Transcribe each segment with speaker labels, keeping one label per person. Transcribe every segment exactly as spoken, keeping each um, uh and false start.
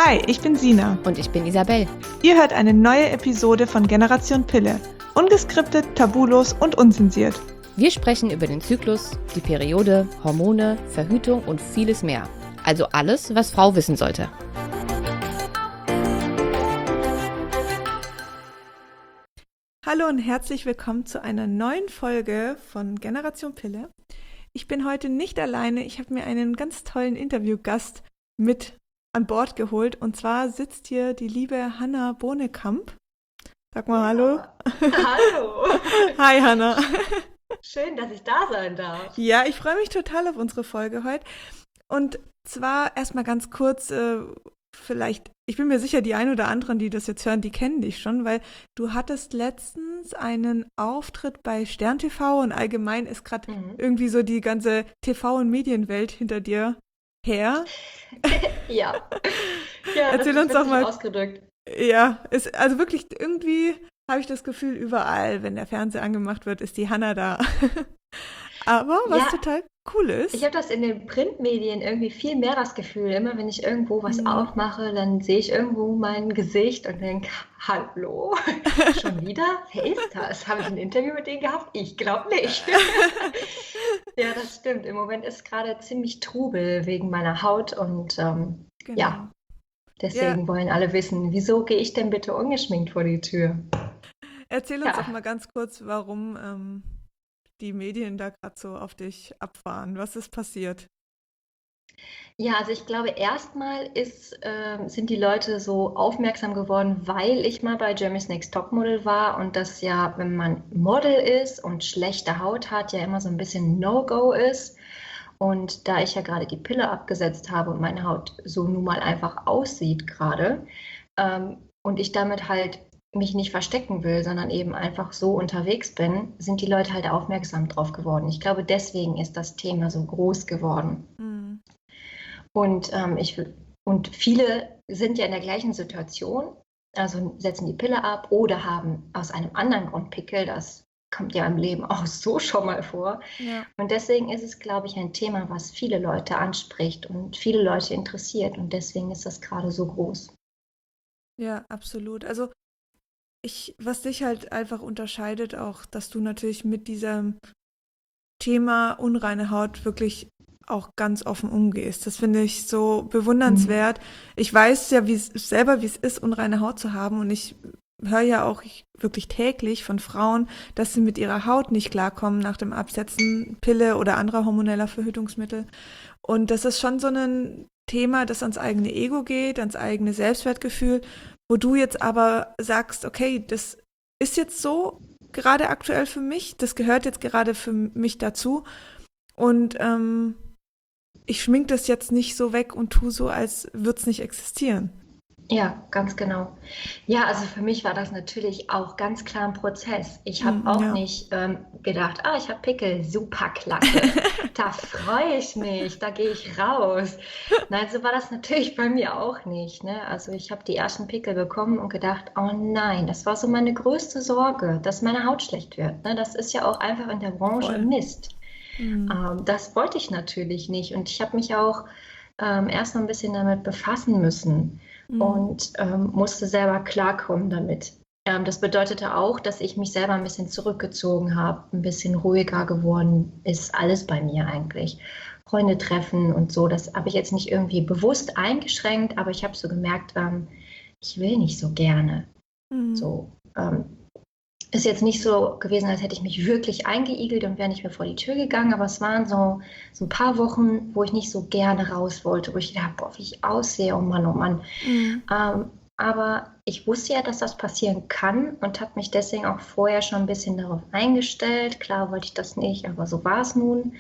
Speaker 1: Hi, ich bin Sina.
Speaker 2: Und ich bin Isabel.
Speaker 1: Ihr hört eine neue Episode von Generation Pille. Ungeskriptet, tabulos und unzensiert.
Speaker 2: Wir sprechen über den Zyklus, die Periode, Hormone, Verhütung und vieles mehr. Also alles, was Frau wissen sollte.
Speaker 1: Hallo und herzlich willkommen zu einer neuen Folge von Generation Pille. Ich bin heute nicht alleine, ich habe mir einen ganz tollen Interviewgast mit an Bord geholt. Und zwar sitzt hier die liebe Hanna Bohnekamp. Sag mal hallo.
Speaker 3: Hallo.
Speaker 1: Hi Hanna.
Speaker 3: Schön, dass ich da sein darf.
Speaker 1: Ja, ich freue mich total auf unsere Folge heute. Und zwar erstmal ganz kurz, äh, vielleicht, ich bin mir sicher, die ein oder anderen, die das jetzt hören, die kennen dich schon, weil du hattest letztens einen Auftritt bei Stern T V und allgemein ist gerade mhm. irgendwie so die ganze T V- und Medienwelt hinter dir her.
Speaker 3: Ja. Ja,
Speaker 1: Erzähl
Speaker 3: das
Speaker 1: uns
Speaker 3: ist
Speaker 1: doch mal.
Speaker 3: Ausgedrückt.
Speaker 1: Ja, ist, also wirklich irgendwie habe ich das Gefühl, überall, wenn der Fernseher angemacht wird, ist die Hanna da. Aber was
Speaker 3: Ja,
Speaker 1: total cool ist.
Speaker 3: ich habe das in den Printmedien irgendwie viel mehr das Gefühl. Immer wenn ich irgendwo was
Speaker 1: Mhm.
Speaker 3: aufmache, dann sehe ich irgendwo mein Gesicht und denke, hallo, schon wieder? Wer ist das? Habe ich ein Interview mit denen gehabt? Ich glaube nicht. Ja, das stimmt. Im Moment ist gerade ziemlich Trubel wegen meiner Haut und ähm,
Speaker 1: Genau.
Speaker 3: ja, deswegen
Speaker 1: Ja.
Speaker 3: wollen alle wissen, wieso gehe ich denn bitte ungeschminkt vor die Tür?
Speaker 1: Erzähl uns
Speaker 3: Ja.
Speaker 1: doch mal ganz kurz, warum ähm, die Medien da gerade so auf dich abfahren. Was ist passiert?
Speaker 3: Ja, also ich glaube, erstmal ist, ähm, sind die Leute so aufmerksam geworden, weil ich mal bei Germany's Next Topmodel war und das ja, wenn man Model ist und schlechte Haut hat, ja immer so ein bisschen No-Go ist. Und da ich ja gerade die Pille abgesetzt habe und meine Haut so nun mal einfach aussieht gerade, ähm, und ich damit halt mich nicht verstecken will, sondern eben einfach so unterwegs bin, sind die Leute halt aufmerksam drauf geworden. Ich glaube, deswegen ist das Thema so groß geworden.
Speaker 1: Mhm.
Speaker 3: Und, ähm, ich, und viele sind ja in der gleichen Situation, also setzen die Pille ab oder haben aus einem anderen Grund Pickel. Das kommt ja im Leben auch so schon mal vor.
Speaker 1: Ja.
Speaker 3: Und deswegen ist es, glaube ich, ein Thema, was viele Leute anspricht und viele Leute interessiert. Und deswegen ist das gerade so groß.
Speaker 1: Ja, absolut. Also ich, was dich halt einfach unterscheidet, auch, dass du natürlich mit diesem Thema unreine Haut wirklich auch ganz offen umgehst. Das finde ich so bewundernswert. Ich weiß ja, wie es selber, wie es ist, unreine Haut zu haben, und ich höre ja auch ich, wirklich täglich von Frauen, dass sie mit ihrer Haut nicht klarkommen nach dem Absetzen Pille oder anderer hormoneller Verhütungsmittel. Und das ist schon so ein Thema, das ans eigene Ego geht, ans eigene Selbstwertgefühl, wo du jetzt aber sagst, okay, das ist jetzt so gerade aktuell für mich, das gehört jetzt gerade für mich dazu, und ähm, ich schmink das jetzt nicht so weg und tu so, als würde es nicht existieren.
Speaker 3: Ja, ganz genau. Ja, also für mich war das natürlich auch ganz klar ein Prozess. Ich habe
Speaker 1: Hm,
Speaker 3: auch
Speaker 1: ja.
Speaker 3: nicht ähm, gedacht, ah, ich habe Pickel, super klasse, da freue ich mich, da gehe ich raus. Nein, so war das natürlich bei mir auch nicht, ne? Also ich habe die ersten Pickel bekommen und gedacht, oh nein, das war so meine größte Sorge, dass meine Haut schlecht wird, ne? Das ist ja auch einfach in der Branche
Speaker 1: Voll.
Speaker 3: Mist.
Speaker 1: Hm.
Speaker 3: Ähm, das wollte ich natürlich nicht und ich habe mich auch ähm, erst mal ein bisschen damit befassen müssen.
Speaker 1: Hm.
Speaker 3: Und ähm, musste selber klarkommen damit. Ähm, das bedeutete auch, dass ich mich selber ein bisschen zurückgezogen habe, ein bisschen ruhiger geworden ist alles bei mir eigentlich. Freunde treffen und so, das habe ich jetzt nicht irgendwie bewusst eingeschränkt, aber ich habe so gemerkt, ähm, ich will nicht so gerne.
Speaker 1: Hm.
Speaker 3: So, ähm, ist jetzt nicht so gewesen, als hätte ich mich wirklich eingeigelt und wäre nicht mehr vor die Tür gegangen, aber es waren so, so ein paar Wochen, wo ich nicht so gerne raus wollte, wo ich gedacht habe, boah, wie ich aussehe, oh Mann, oh Mann.
Speaker 1: Hm.
Speaker 3: Ähm, aber ich wusste ja, dass das passieren kann und habe mich deswegen auch vorher schon ein bisschen darauf eingestellt. Klar wollte ich das nicht, aber so war es nun.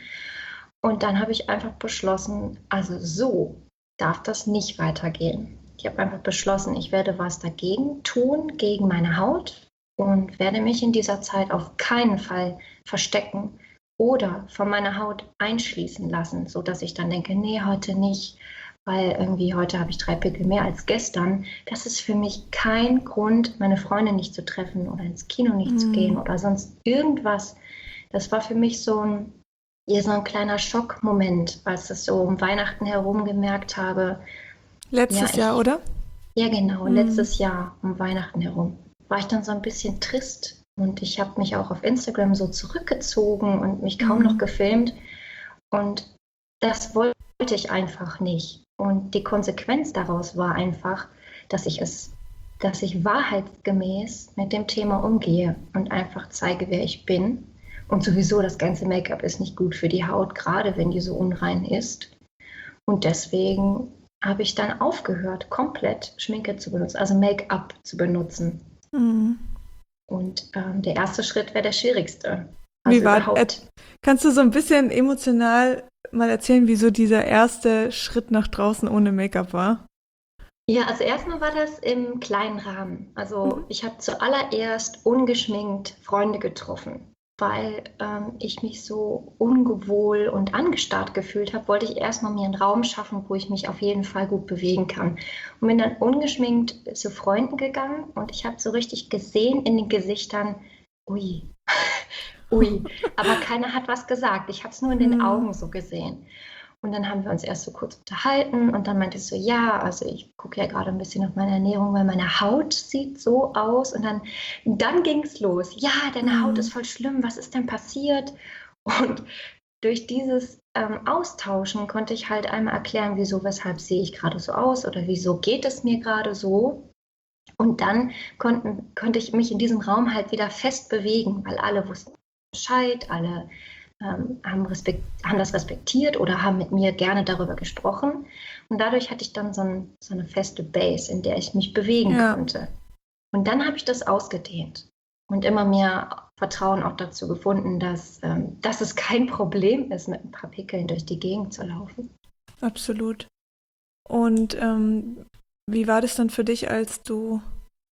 Speaker 3: Und dann habe ich einfach beschlossen, also so darf das nicht weitergehen. Ich habe einfach beschlossen, ich werde was dagegen tun, gegen meine Haut, und werde mich in dieser Zeit auf keinen Fall verstecken oder von meiner Haut einschließen lassen, sodass ich dann denke, nee, heute nicht, weil irgendwie heute habe ich drei Pickel mehr als gestern. Das ist für mich kein Grund, meine Freunde nicht zu treffen oder ins Kino nicht
Speaker 1: Mhm.
Speaker 3: zu gehen oder sonst irgendwas. Das war für mich so ein, ja, so ein kleiner Schockmoment, als ich so um Weihnachten herum gemerkt habe.
Speaker 1: Letztes
Speaker 3: Ja,
Speaker 1: Jahr,
Speaker 3: ich-
Speaker 1: oder?
Speaker 3: Ja, genau.
Speaker 1: Mhm.
Speaker 3: Letztes Jahr um Weihnachten herum war ich dann so ein bisschen trist und ich habe mich auch auf Instagram so zurückgezogen und mich kaum noch
Speaker 1: Mhm.
Speaker 3: gefilmt. Und das wollte ich einfach nicht. Und die Konsequenz daraus war einfach, dass ich es, dass ich wahrheitsgemäß mit dem Thema umgehe und einfach zeige, wer ich bin. Und sowieso das ganze Make-up ist nicht gut für die Haut, gerade wenn die so unrein ist. Und deswegen habe ich dann aufgehört, komplett Schminke zu benutzen, also Make-up zu benutzen.
Speaker 1: Mhm.
Speaker 3: Und ähm, der erste Schritt wäre der schwierigste.
Speaker 1: Wie
Speaker 3: Also
Speaker 1: war, äh,
Speaker 3: überhaupt.
Speaker 1: kannst du so ein bisschen emotional mal erzählen, wie so dieser erste Schritt nach draußen ohne Make-up war?
Speaker 3: Ja, also erstmal war das im kleinen Rahmen.
Speaker 1: Mhm.
Speaker 3: Also ich habe zuallererst ungeschminkt Freunde getroffen, weil ähm, ich mich so ungewohl und angestarrt gefühlt habe, wollte ich erstmal mir einen Raum schaffen, wo ich mich auf jeden Fall gut bewegen kann. Und bin dann ungeschminkt zu Freunden gegangen und ich habe so richtig gesehen in den Gesichtern, ui, ui, aber keiner hat was gesagt. Ich habe es nur in den
Speaker 1: Mhm.
Speaker 3: Augen so gesehen. Und dann haben wir uns erst so kurz unterhalten und dann meinte ich so, ja, also ich gucke ja gerade ein bisschen auf meine Ernährung, weil meine Haut sieht so aus. Und dann, dann ging es los. Ja, deine Haut ist
Speaker 1: Mhm.
Speaker 3: voll schlimm, was ist denn passiert? Und durch dieses ähm, Austauschen konnte ich halt einmal erklären, wieso, weshalb sehe ich gerade so aus oder wieso geht es mir gerade so. Und dann konnten, konnte ich mich in diesem Raum halt wieder fest bewegen, weil alle wussten Bescheid, alle ähm, haben, respekt, haben das respektiert oder haben mit mir gerne darüber gesprochen. Und dadurch hatte ich dann so, ein, so eine feste Base, in der ich mich bewegen
Speaker 1: Ja,
Speaker 3: konnte. Und dann habe ich das ausgedehnt und immer mehr Vertrauen auch dazu gefunden, dass, ähm, dass es kein Problem ist, mit ein paar Pickeln durch die Gegend zu laufen.
Speaker 1: absolut. Und ähm, wie war das dann für dich, als du,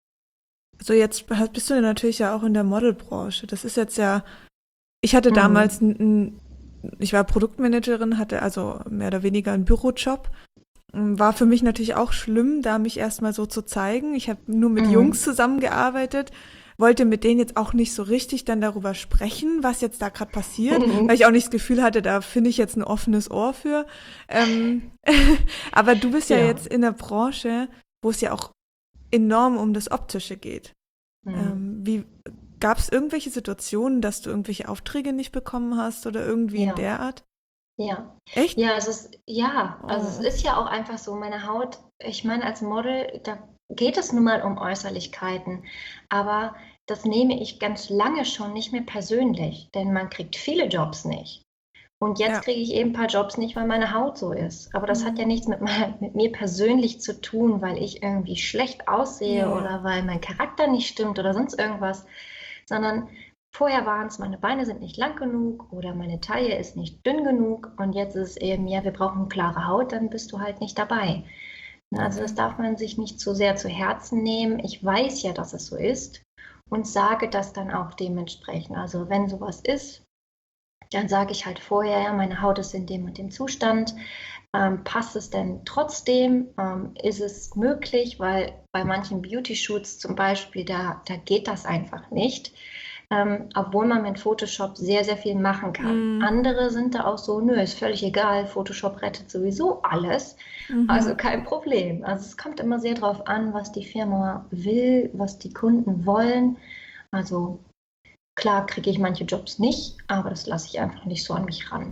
Speaker 1: also jetzt hast- bist du ja natürlich ja auch in der Modelbranche. Das ist jetzt ja, ich hatte damals,
Speaker 3: Mhm.
Speaker 1: ein, ein, ich war Produktmanagerin, hatte also mehr oder weniger einen Bürojob. War für mich natürlich auch schlimm, da mich erstmal so zu zeigen. Ich habe nur mit Jungs
Speaker 3: Mhm.
Speaker 1: zusammengearbeitet, wollte mit denen jetzt auch nicht so richtig dann darüber sprechen, was jetzt da gerade passiert, weil
Speaker 3: Mhm.
Speaker 1: ich auch nicht das Gefühl hatte, da finde ich jetzt ein offenes Ohr für. Ähm, aber du bist ja
Speaker 3: Ja.
Speaker 1: jetzt in der Branche, wo es ja auch enorm um das Optische geht.
Speaker 3: Mhm.
Speaker 1: Ähm, wie gab es irgendwelche Situationen, dass du irgendwelche Aufträge nicht bekommen hast oder irgendwie in
Speaker 3: Ja.
Speaker 1: der Art?
Speaker 3: Ja.
Speaker 1: Echt?
Speaker 3: Ja, es ist, ja, also es
Speaker 1: Oh.
Speaker 3: ist ja auch einfach so, meine Haut, ich meine, als Model, da geht es nun mal um Äußerlichkeiten, aber das nehme ich ganz lange schon nicht mehr persönlich, denn man kriegt viele Jobs nicht. Und jetzt
Speaker 1: Ja.
Speaker 3: kriege ich eben ein paar Jobs nicht, weil meine Haut so ist. Aber das hat ja
Speaker 1: Hm.
Speaker 3: nichts mit, mein, mit mir persönlich zu tun, weil ich irgendwie schlecht
Speaker 1: Ja,
Speaker 3: aussehe
Speaker 1: ja.
Speaker 3: oder weil mein Charakter nicht stimmt oder sonst irgendwas, sondern vorher waren es, meine Beine sind nicht lang genug oder meine Taille ist nicht dünn genug und jetzt ist es eben, ja, wir brauchen klare Haut, dann bist du halt nicht dabei. Also
Speaker 1: Okay.
Speaker 3: das darf man sich nicht zu sehr zu Herzen nehmen. Ich weiß ja, dass es so ist und sage das dann auch dementsprechend. Also wenn sowas ist, dann sage ich halt vorher, ja, meine Haut ist in dem und dem Zustand. Ähm, passt es denn trotzdem? Ähm, ist es möglich? Weil bei manchen Beauty-Shoots zum Beispiel, da, da geht das einfach nicht. Ähm, obwohl man mit Photoshop sehr, sehr viel machen kann.
Speaker 1: Hm.
Speaker 3: Andere sind da auch so, nö, ist völlig egal, Photoshop rettet sowieso alles, also
Speaker 1: Mhm.
Speaker 3: kein Problem. Also es kommt immer sehr darauf an, was die Firma will, was die Kunden wollen. Also klar kriege ich manche Jobs nicht, aber das lasse ich einfach nicht so an mich ran.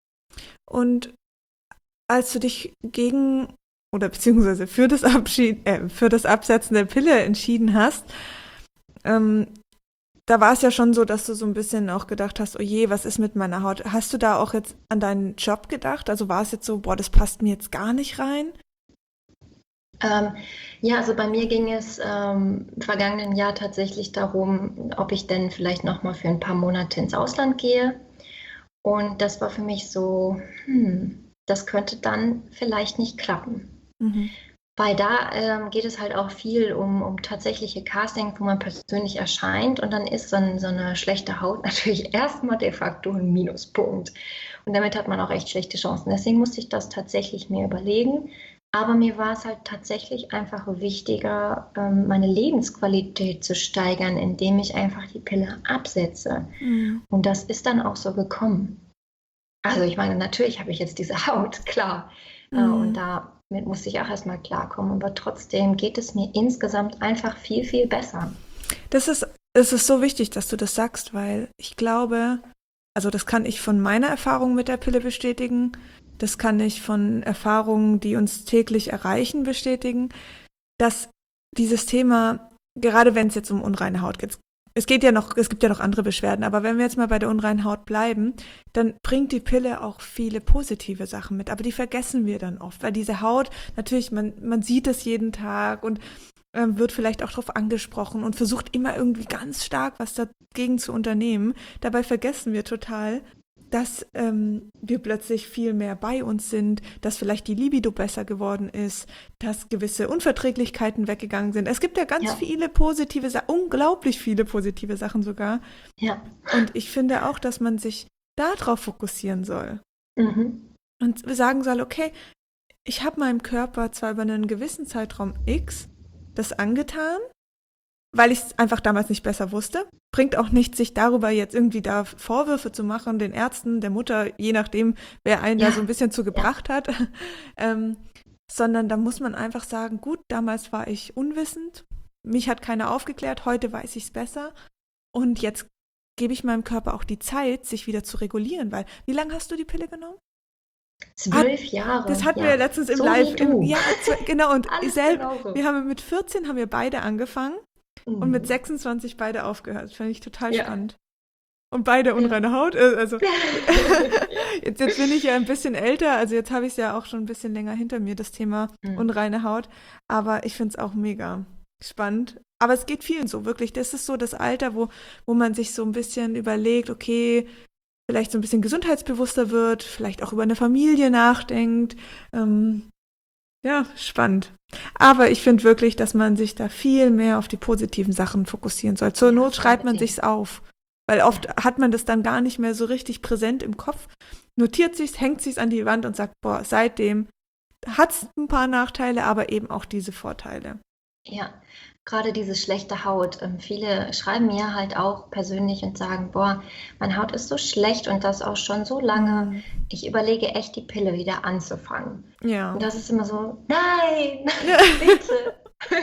Speaker 1: Und als du dich gegen oder beziehungsweise für das Abschied, äh, für das Absetzen der Pille entschieden hast, ähm, da war es ja schon so, dass du so ein bisschen auch gedacht hast, oh je, was ist mit meiner Haut? Hast du da auch jetzt an deinen Job gedacht? Also war es jetzt so, boah, das passt mir jetzt gar nicht rein?
Speaker 3: Ähm, ja, also bei mir ging es ähm, im vergangenen Jahr tatsächlich darum, ob ich denn vielleicht noch mal für ein paar Monate ins Ausland gehe. Und das war für mich so, hm, das könnte dann vielleicht nicht klappen.
Speaker 1: Mhm.
Speaker 3: Weil da ähm, geht es halt auch viel um, um tatsächliche Castings, wo man persönlich erscheint und dann ist so, ein, so eine schlechte Haut natürlich erstmal de facto ein Minuspunkt. Und damit hat man auch echt schlechte Chancen. Deswegen musste ich das tatsächlich mir überlegen. Aber mir war es halt tatsächlich einfach wichtiger, ähm, meine Lebensqualität zu steigern, indem ich einfach die Pille absetze.
Speaker 1: Mhm.
Speaker 3: Und das ist dann auch so gekommen. Also ich meine, natürlich habe ich jetzt diese Haut, klar. Äh, und
Speaker 1: Mhm.
Speaker 3: da damit musste ich auch erstmal klarkommen, aber trotzdem geht es mir insgesamt einfach viel, viel besser.
Speaker 1: Das ist, es ist so wichtig, dass du das sagst, weil ich glaube, also das kann ich von meiner Erfahrung mit der Pille bestätigen, das kann ich von Erfahrungen, die uns täglich erreichen, bestätigen, dass dieses Thema, gerade wenn es jetzt um unreine Haut geht, es geht ja noch, es gibt ja noch andere Beschwerden, aber wenn wir jetzt mal bei der unreinen Haut bleiben, dann bringt die Pille auch viele positive Sachen mit, aber die vergessen wir dann oft, weil diese Haut, natürlich, man, man sieht es jeden Tag und ähm, wird vielleicht auch darauf angesprochen und versucht immer irgendwie ganz stark was dagegen zu unternehmen. Dabei vergessen wir total, dass ähm, wir plötzlich viel mehr bei uns sind, dass vielleicht die Libido besser geworden ist, dass gewisse Unverträglichkeiten weggegangen sind. Es gibt ja ganz
Speaker 3: Ja.
Speaker 1: viele positive Sachen, unglaublich viele positive Sachen sogar.
Speaker 3: Ja.
Speaker 1: Und ich finde auch, dass man sich darauf fokussieren soll
Speaker 3: Mhm.
Speaker 1: und sagen soll, okay, ich habe meinem Körper zwar über einen gewissen Zeitraum X das angetan, weil ich es einfach damals nicht besser wusste. Bringt auch nichts, sich darüber jetzt irgendwie da Vorwürfe zu machen, den Ärzten, der Mutter, je nachdem, wer einen
Speaker 3: Ja.
Speaker 1: da so ein bisschen zu gebracht hat. ähm, sondern da muss man einfach sagen, gut, damals war ich unwissend, mich hat keiner aufgeklärt, heute weiß ich es besser und jetzt gebe ich meinem Körper auch die Zeit, sich wieder zu regulieren, weil, wie lange hast du die Pille genommen?
Speaker 3: Zwölf Jahre.
Speaker 1: Das hatten
Speaker 3: ja.
Speaker 1: wir ja letztens im
Speaker 3: so
Speaker 1: Live.
Speaker 3: Wie du.
Speaker 1: Im, ja, zwe- genau, und
Speaker 3: Alles
Speaker 1: selb,
Speaker 3: genauso.
Speaker 1: wir haben mit vierzehn haben wir beide angefangen
Speaker 3: Mhm.
Speaker 1: und mit sechsundzwanzig beide aufgehört. Das fand ich total
Speaker 3: Ja.
Speaker 1: spannend. Und beide unreine Haut. äh, Also jetzt, jetzt bin ich ja ein bisschen älter, also jetzt habe ich es ja auch schon ein bisschen länger hinter mir, das Thema
Speaker 3: Mhm.
Speaker 1: unreine Haut. Aber ich finde es auch mega spannend. Aber es geht vielen so, wirklich. Das ist so das Alter, wo, wo man sich so ein bisschen überlegt, okay, vielleicht so ein bisschen gesundheitsbewusster wird, vielleicht auch über eine Familie nachdenkt. Ähm, ja, spannend. Aber ich finde wirklich, dass man sich da viel mehr auf die positiven Sachen fokussieren soll. Zur
Speaker 3: Ja,
Speaker 1: Not schreibt man
Speaker 3: unbedingt.
Speaker 1: sich's auf. Weil oft hat man das dann gar nicht mehr so richtig präsent im Kopf, notiert sich's, hängt sich's an die Wand und sagt, boah, seitdem hat's ein paar Nachteile, aber eben auch diese Vorteile.
Speaker 3: Ja, gerade diese schlechte Haut. Ähm, viele schreiben mir halt auch persönlich und sagen, boah, meine Haut ist so schlecht und das auch schon so lange. Ich überlege echt, die Pille wieder anzufangen.
Speaker 1: Ja.
Speaker 3: Und das ist immer so, nein,
Speaker 1: Ja.
Speaker 3: bitte,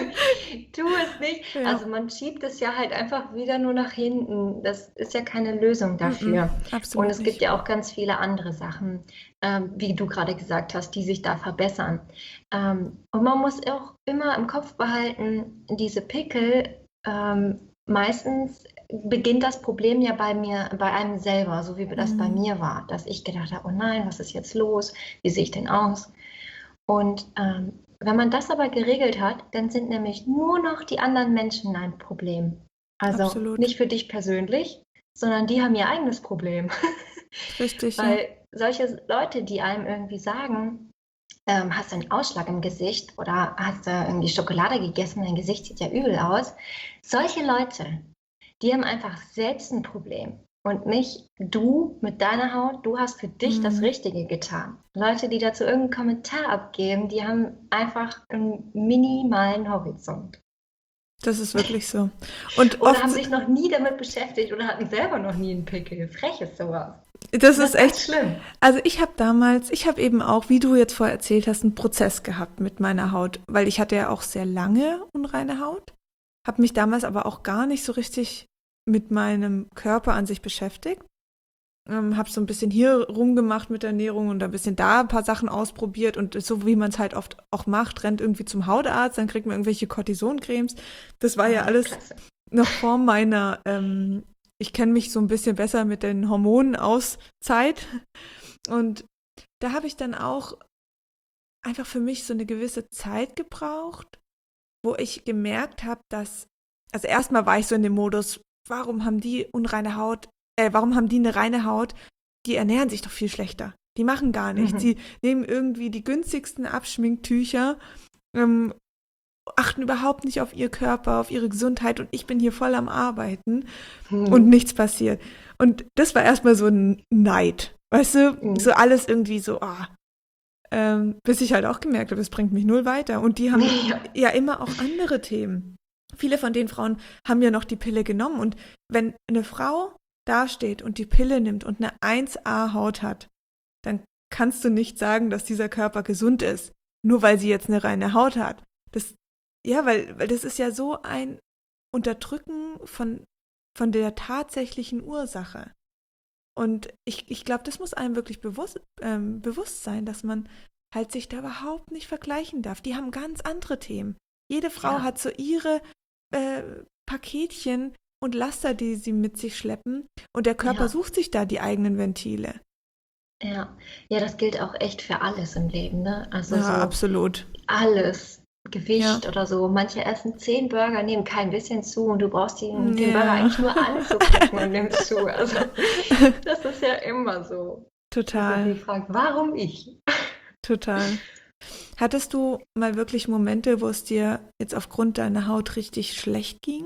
Speaker 3: tu es nicht.
Speaker 1: Ja.
Speaker 3: Also man schiebt es ja halt einfach wieder nur nach hinten. Das ist ja keine Lösung dafür.
Speaker 1: Mm-mm, absolut
Speaker 3: Und es gibt
Speaker 1: nicht.
Speaker 3: ja auch ganz viele andere Sachen, ähm, wie du gerade gesagt hast, die sich da verbessern. Ähm, und man muss auch immer im Kopf behalten, diese Pickel, ähm, meistens beginnt das Problem ja bei mir, bei einem selber, so wie das bei
Speaker 1: Mhm.
Speaker 3: mir war, dass ich gedacht habe, oh nein, was ist jetzt los? Wie sehe ich denn aus? Und ähm, wenn man das aber geregelt hat, dann sind nämlich nur noch die anderen Menschen ein Problem. Also
Speaker 1: Absolut.
Speaker 3: nicht für dich persönlich, sondern die haben ihr eigenes Problem.
Speaker 1: Richtig, ja.
Speaker 3: Weil solche Leute, die einem irgendwie sagen, ähm, hast du einen Ausschlag im Gesicht oder hast du irgendwie Schokolade gegessen, dein Gesicht sieht ja übel aus. Solche Leute, die haben einfach selbst ein Problem und nicht du mit deiner Haut, du hast für dich
Speaker 1: Mhm.
Speaker 3: das Richtige getan. Leute, die dazu irgendeinen Kommentar abgeben, die haben einfach einen minimalen Horizont.
Speaker 1: Das ist wirklich so. Und
Speaker 3: Oder
Speaker 1: oft,
Speaker 3: haben sich noch nie damit beschäftigt oder hatten selber noch nie einen Pickel. Frech ist sowas.
Speaker 1: das
Speaker 3: Das
Speaker 1: ist
Speaker 3: ist echt
Speaker 1: echt,
Speaker 3: schlimm.
Speaker 1: also ich habe damals, ich habe eben auch, wie du jetzt vorher erzählt hast, einen Prozess gehabt mit meiner Haut, weil ich hatte ja auch sehr lange unreine Haut, habe mich damals aber auch gar nicht so richtig mit meinem Körper an sich beschäftigt. Ähm, habe so ein bisschen hier rumgemacht mit der Ernährung und ein bisschen da ein paar Sachen ausprobiert und so wie man es halt oft auch macht, rennt irgendwie zum Hautarzt, dann kriegt man irgendwelche Cortisoncremes. Das war ja alles
Speaker 3: Klasse.
Speaker 1: noch vor meiner, ähm, ich kenne mich so ein bisschen besser mit den Hormonen aus Zeit. Und da habe ich dann auch einfach für mich so eine gewisse Zeit gebraucht, wo ich gemerkt habe, dass, also erstmal war ich so in dem Modus, warum haben die unreine Haut, äh, warum haben die eine reine Haut? Die ernähren sich doch viel schlechter. Die machen gar nichts.
Speaker 3: Mhm.
Speaker 1: Die nehmen irgendwie die günstigsten Abschminktücher, ähm, achten überhaupt nicht auf ihr Körper, auf ihre Gesundheit und ich bin hier voll am Arbeiten
Speaker 3: Hm.
Speaker 1: und nichts passiert. Und das war erstmal so ein Neid, weißt du,
Speaker 3: Mhm.
Speaker 1: so alles irgendwie so, ah, ähm, bis ich halt auch gemerkt habe, das bringt mich null weiter. Und die haben
Speaker 3: Ja.
Speaker 1: ja immer auch andere Themen. Viele von den Frauen haben ja noch die Pille genommen und wenn eine Frau dasteht und die Pille nimmt und eine eins A Haut hat, dann kannst du nicht sagen, dass dieser Körper gesund ist. nur weil sie jetzt eine reine Haut hat. Das, ja, weil, weil das ist ja so ein Unterdrücken von, von der tatsächlichen Ursache. Und ich, ich glaube, das muss einem wirklich bewusst, ähm, bewusst sein, dass man halt sich da überhaupt nicht vergleichen darf. Die haben ganz andere Themen. Jede Frau
Speaker 3: Ja.
Speaker 1: hat so ihre äh, Paketchen und Laster, die sie mit sich schleppen. Und der Körper
Speaker 3: Ja.
Speaker 1: sucht sich da die eigenen Ventile.
Speaker 3: Ja, ja, das gilt auch echt für alles im Leben, ne? Also
Speaker 1: Ja,
Speaker 3: so
Speaker 1: absolut.
Speaker 3: alles, Gewicht
Speaker 1: Ja.
Speaker 3: oder so. Manche essen zehn Burger, nehmen kein bisschen zu und du brauchst den, den Burger
Speaker 1: Ja,
Speaker 3: eigentlich nur anzugucken und nimmst zu. Also das ist ja immer so. Dass man sich
Speaker 1: total,
Speaker 3: fragt, warum ich?
Speaker 1: total. Hattest du mal wirklich Momente, wo es dir jetzt aufgrund deiner Haut richtig schlecht ging?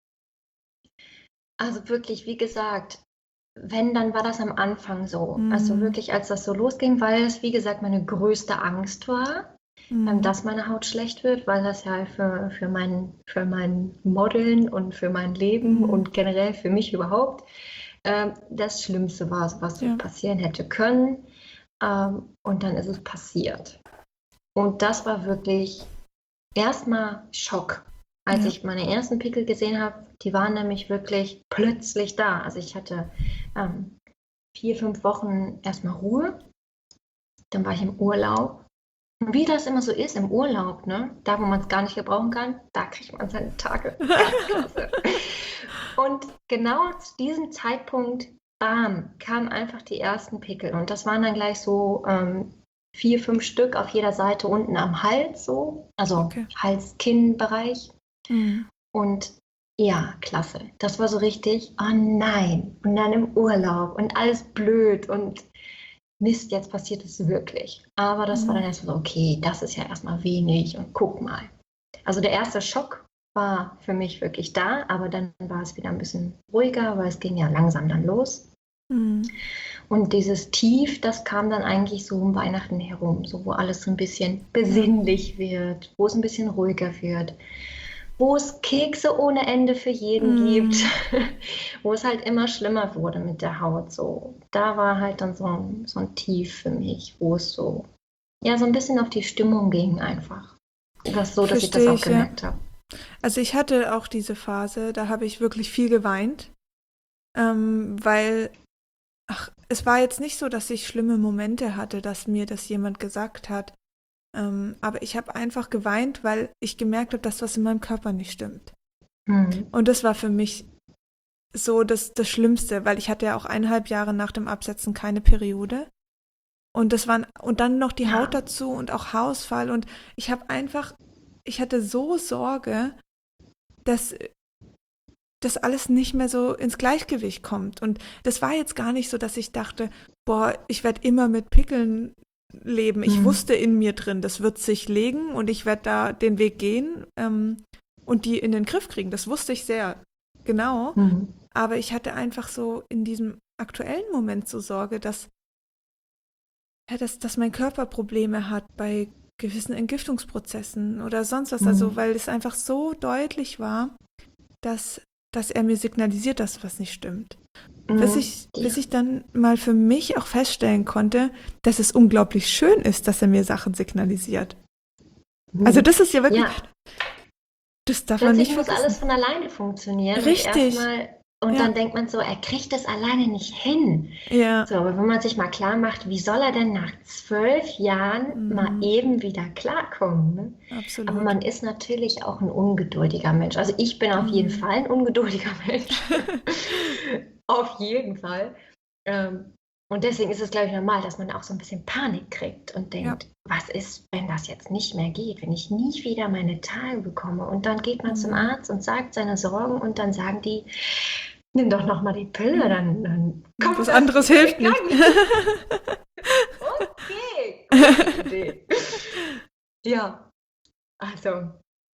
Speaker 3: Also wirklich, wie gesagt, wenn, dann war das am Anfang so. Also
Speaker 1: Mhm.
Speaker 3: wirklich, als das so losging, weil es, wie gesagt, meine größte Angst war, ähm,
Speaker 1: Mhm.
Speaker 3: dass meine Haut schlecht wird, weil das ja für, für mein, für mein Modeln und für mein Leben
Speaker 1: Mhm.
Speaker 3: und generell für mich überhaupt ähm, das Schlimmste war, was so
Speaker 1: Ja.
Speaker 3: passieren hätte können. Ähm, und dann ist es passiert. Und das war wirklich erstmal Schock, als
Speaker 1: Ja.
Speaker 3: ich meine ersten Pickel gesehen habe. Die waren nämlich wirklich plötzlich da. Also ich hatte ähm, vier, fünf Wochen erstmal Ruhe. Dann war ich im Urlaub. Und wie das immer so ist im Urlaub, ne? Da, wo man es gar nicht gebrauchen kann, da kriegt man seine Tage. Ganz klasse. Und genau zu diesem Zeitpunkt, bam, kamen einfach die ersten Pickel. Und das waren dann gleich so ähm, vier, fünf Stück auf jeder Seite unten am Hals, so. Also
Speaker 1: Okay.
Speaker 3: Hals-Kinn-Bereich.
Speaker 1: Mhm.
Speaker 3: Und ja, klasse. Das war so richtig, oh nein. Und dann im Urlaub und alles blöd und Mist, jetzt passiert es wirklich. Aber das war dann
Speaker 1: Mhm.
Speaker 3: erstmal so, okay, das ist ja erstmal wenig und guck mal. Also der erste Schock war für mich wirklich da, aber dann war es wieder ein bisschen ruhiger, weil es ging ja langsam dann los.
Speaker 1: Mhm.
Speaker 3: Und dieses Tief, das kam dann eigentlich so um Weihnachten herum, so wo alles so ein bisschen besinnlich wird, wo es ein bisschen ruhiger wird, wo es Kekse ohne Ende für jeden
Speaker 1: Mhm.
Speaker 3: gibt, wo es halt immer schlimmer wurde mit der Haut. So, da war halt dann so ein, so ein Tief für mich, wo es so, ja, so ein bisschen auf die Stimmung ging einfach. Das so, dass ich das
Speaker 1: Verstehe
Speaker 3: auch
Speaker 1: ich, ja.
Speaker 3: gemerkt habe.
Speaker 1: Also ich hatte auch diese Phase, da habe ich wirklich viel geweint, ähm, weil, ach, es war jetzt nicht so, dass ich schlimme Momente hatte, dass mir das jemand gesagt hat, ähm, aber ich habe einfach geweint, weil ich gemerkt habe, dass was in meinem Körper nicht stimmt.
Speaker 3: Hm.
Speaker 1: Und das war für mich so das, das Schlimmste, weil ich hatte ja auch eineinhalb Jahre nach dem Absetzen keine Periode. Und das waren, und dann noch die Haut
Speaker 3: Ja.
Speaker 1: dazu und auch Haarausfall. Und ich habe einfach, ich hatte so Sorge, dass das alles nicht mehr so ins Gleichgewicht kommt. Und das war jetzt gar nicht so, dass ich dachte, boah, ich werde immer mit Pickeln leben. Ich
Speaker 3: Hm.
Speaker 1: wusste in mir drin, das wird sich legen und ich werde da den Weg gehen ähm, und die in den Griff kriegen. Das wusste ich sehr genau.
Speaker 3: Hm.
Speaker 1: Aber ich hatte einfach so in diesem aktuellen Moment so Sorge, dass, ja, dass, dass mein Körper Probleme hat bei gewissen Entgiftungsprozessen oder sonst was.
Speaker 3: Hm.
Speaker 1: Also weil es einfach so deutlich war, dass, dass er mir signalisiert, dass was nicht stimmt. Bis
Speaker 3: Hm.
Speaker 1: ich,
Speaker 3: Ja.
Speaker 1: bis ich dann mal für mich auch feststellen konnte, dass es unglaublich schön ist, dass er mir Sachen signalisiert.
Speaker 3: Hm.
Speaker 1: Also das ist ja wirklich,
Speaker 3: Ja.
Speaker 1: das darf man
Speaker 3: Plötzlich
Speaker 1: nicht
Speaker 3: muss alles
Speaker 1: vergessen.
Speaker 3: von alleine funktionieren.
Speaker 1: Richtig.
Speaker 3: Und erstmal, und
Speaker 1: Ja.
Speaker 3: dann denkt man so, er kriegt es alleine nicht hin.
Speaker 1: Ja.
Speaker 3: So, aber wenn man sich mal klar macht, wie soll er denn nach zwölf Jahren
Speaker 1: Mhm.
Speaker 3: mal eben wieder klarkommen? Ne?
Speaker 1: Absolut.
Speaker 3: Aber man ist natürlich auch ein ungeduldiger Mensch. Also ich bin auf jeden
Speaker 1: Mhm.
Speaker 3: Fall ein ungeduldiger Mensch. Auf jeden Fall. Ähm, und deswegen ist es, glaube ich, normal, dass man auch so ein bisschen Panik kriegt und denkt, was ist, wenn das jetzt nicht mehr geht, wenn ich nie wieder meine Tage bekomme? Und dann geht man zum
Speaker 1: Mhm.
Speaker 3: Arzt und sagt seine Sorgen und dann sagen die, nimm doch noch mal die Pille, dann, dann kommt
Speaker 1: Was
Speaker 3: das
Speaker 1: anderes
Speaker 3: wieder
Speaker 1: hilft
Speaker 3: in
Speaker 1: nicht.
Speaker 3: Gang. Okay, gute Idee. Ja, also,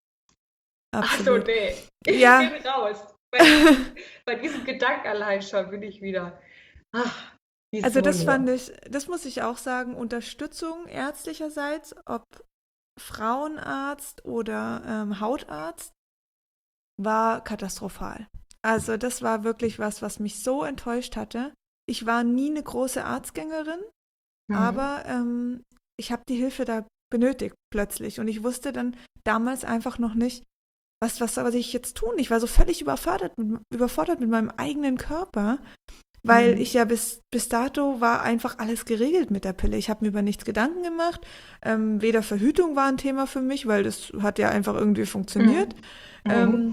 Speaker 3: ach so,
Speaker 1: Absolut.
Speaker 3: nee, ich
Speaker 1: Ja.
Speaker 3: bin raus. Bei, bei diesem Gedanken allein schon bin ich wieder, ach, wieso
Speaker 1: Also das
Speaker 3: nur?
Speaker 1: fand ich, das muss ich auch sagen, Unterstützung ärztlicherseits, ob Frauenarzt oder ähm, Hautarzt, war katastrophal. Also das war wirklich was, was mich so enttäuscht hatte. Ich war nie eine große Arztgängerin,
Speaker 3: Mhm.
Speaker 1: aber ähm, ich habe die Hilfe da benötigt plötzlich. Und ich wusste dann damals einfach noch nicht, was, was soll ich jetzt tun? Ich war so völlig überfordert mit, überfordert mit meinem eigenen Körper, weil
Speaker 3: Mhm.
Speaker 1: ich ja bis, bis dato war einfach alles geregelt mit der Pille. Ich habe mir über nichts Gedanken gemacht. Ähm, weder Verhütung war ein Thema für mich, weil das hat ja einfach irgendwie funktioniert.
Speaker 3: Mhm.
Speaker 1: Ähm,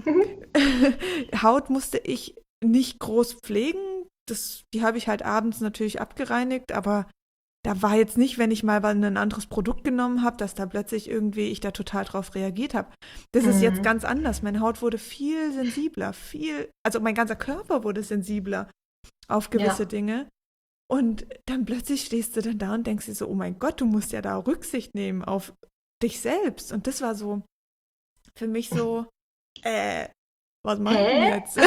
Speaker 1: Haut musste ich nicht groß pflegen. Das, die habe ich halt abends natürlich abgereinigt, aber da war jetzt nicht, wenn ich mal ein anderes Produkt genommen habe, dass da plötzlich irgendwie ich da total drauf reagiert habe. Das ist jetzt
Speaker 3: Mhm.
Speaker 1: ganz anders. Meine Haut wurde viel sensibler, viel, also mein ganzer Körper wurde sensibler auf gewisse
Speaker 3: Ja.
Speaker 1: Dinge. Und dann plötzlich stehst du dann da und denkst dir so, oh mein Gott, du musst ja da Rücksicht nehmen auf dich selbst. Und das war so für mich so, äh, was mache ich denn
Speaker 3: Hä?
Speaker 1: jetzt?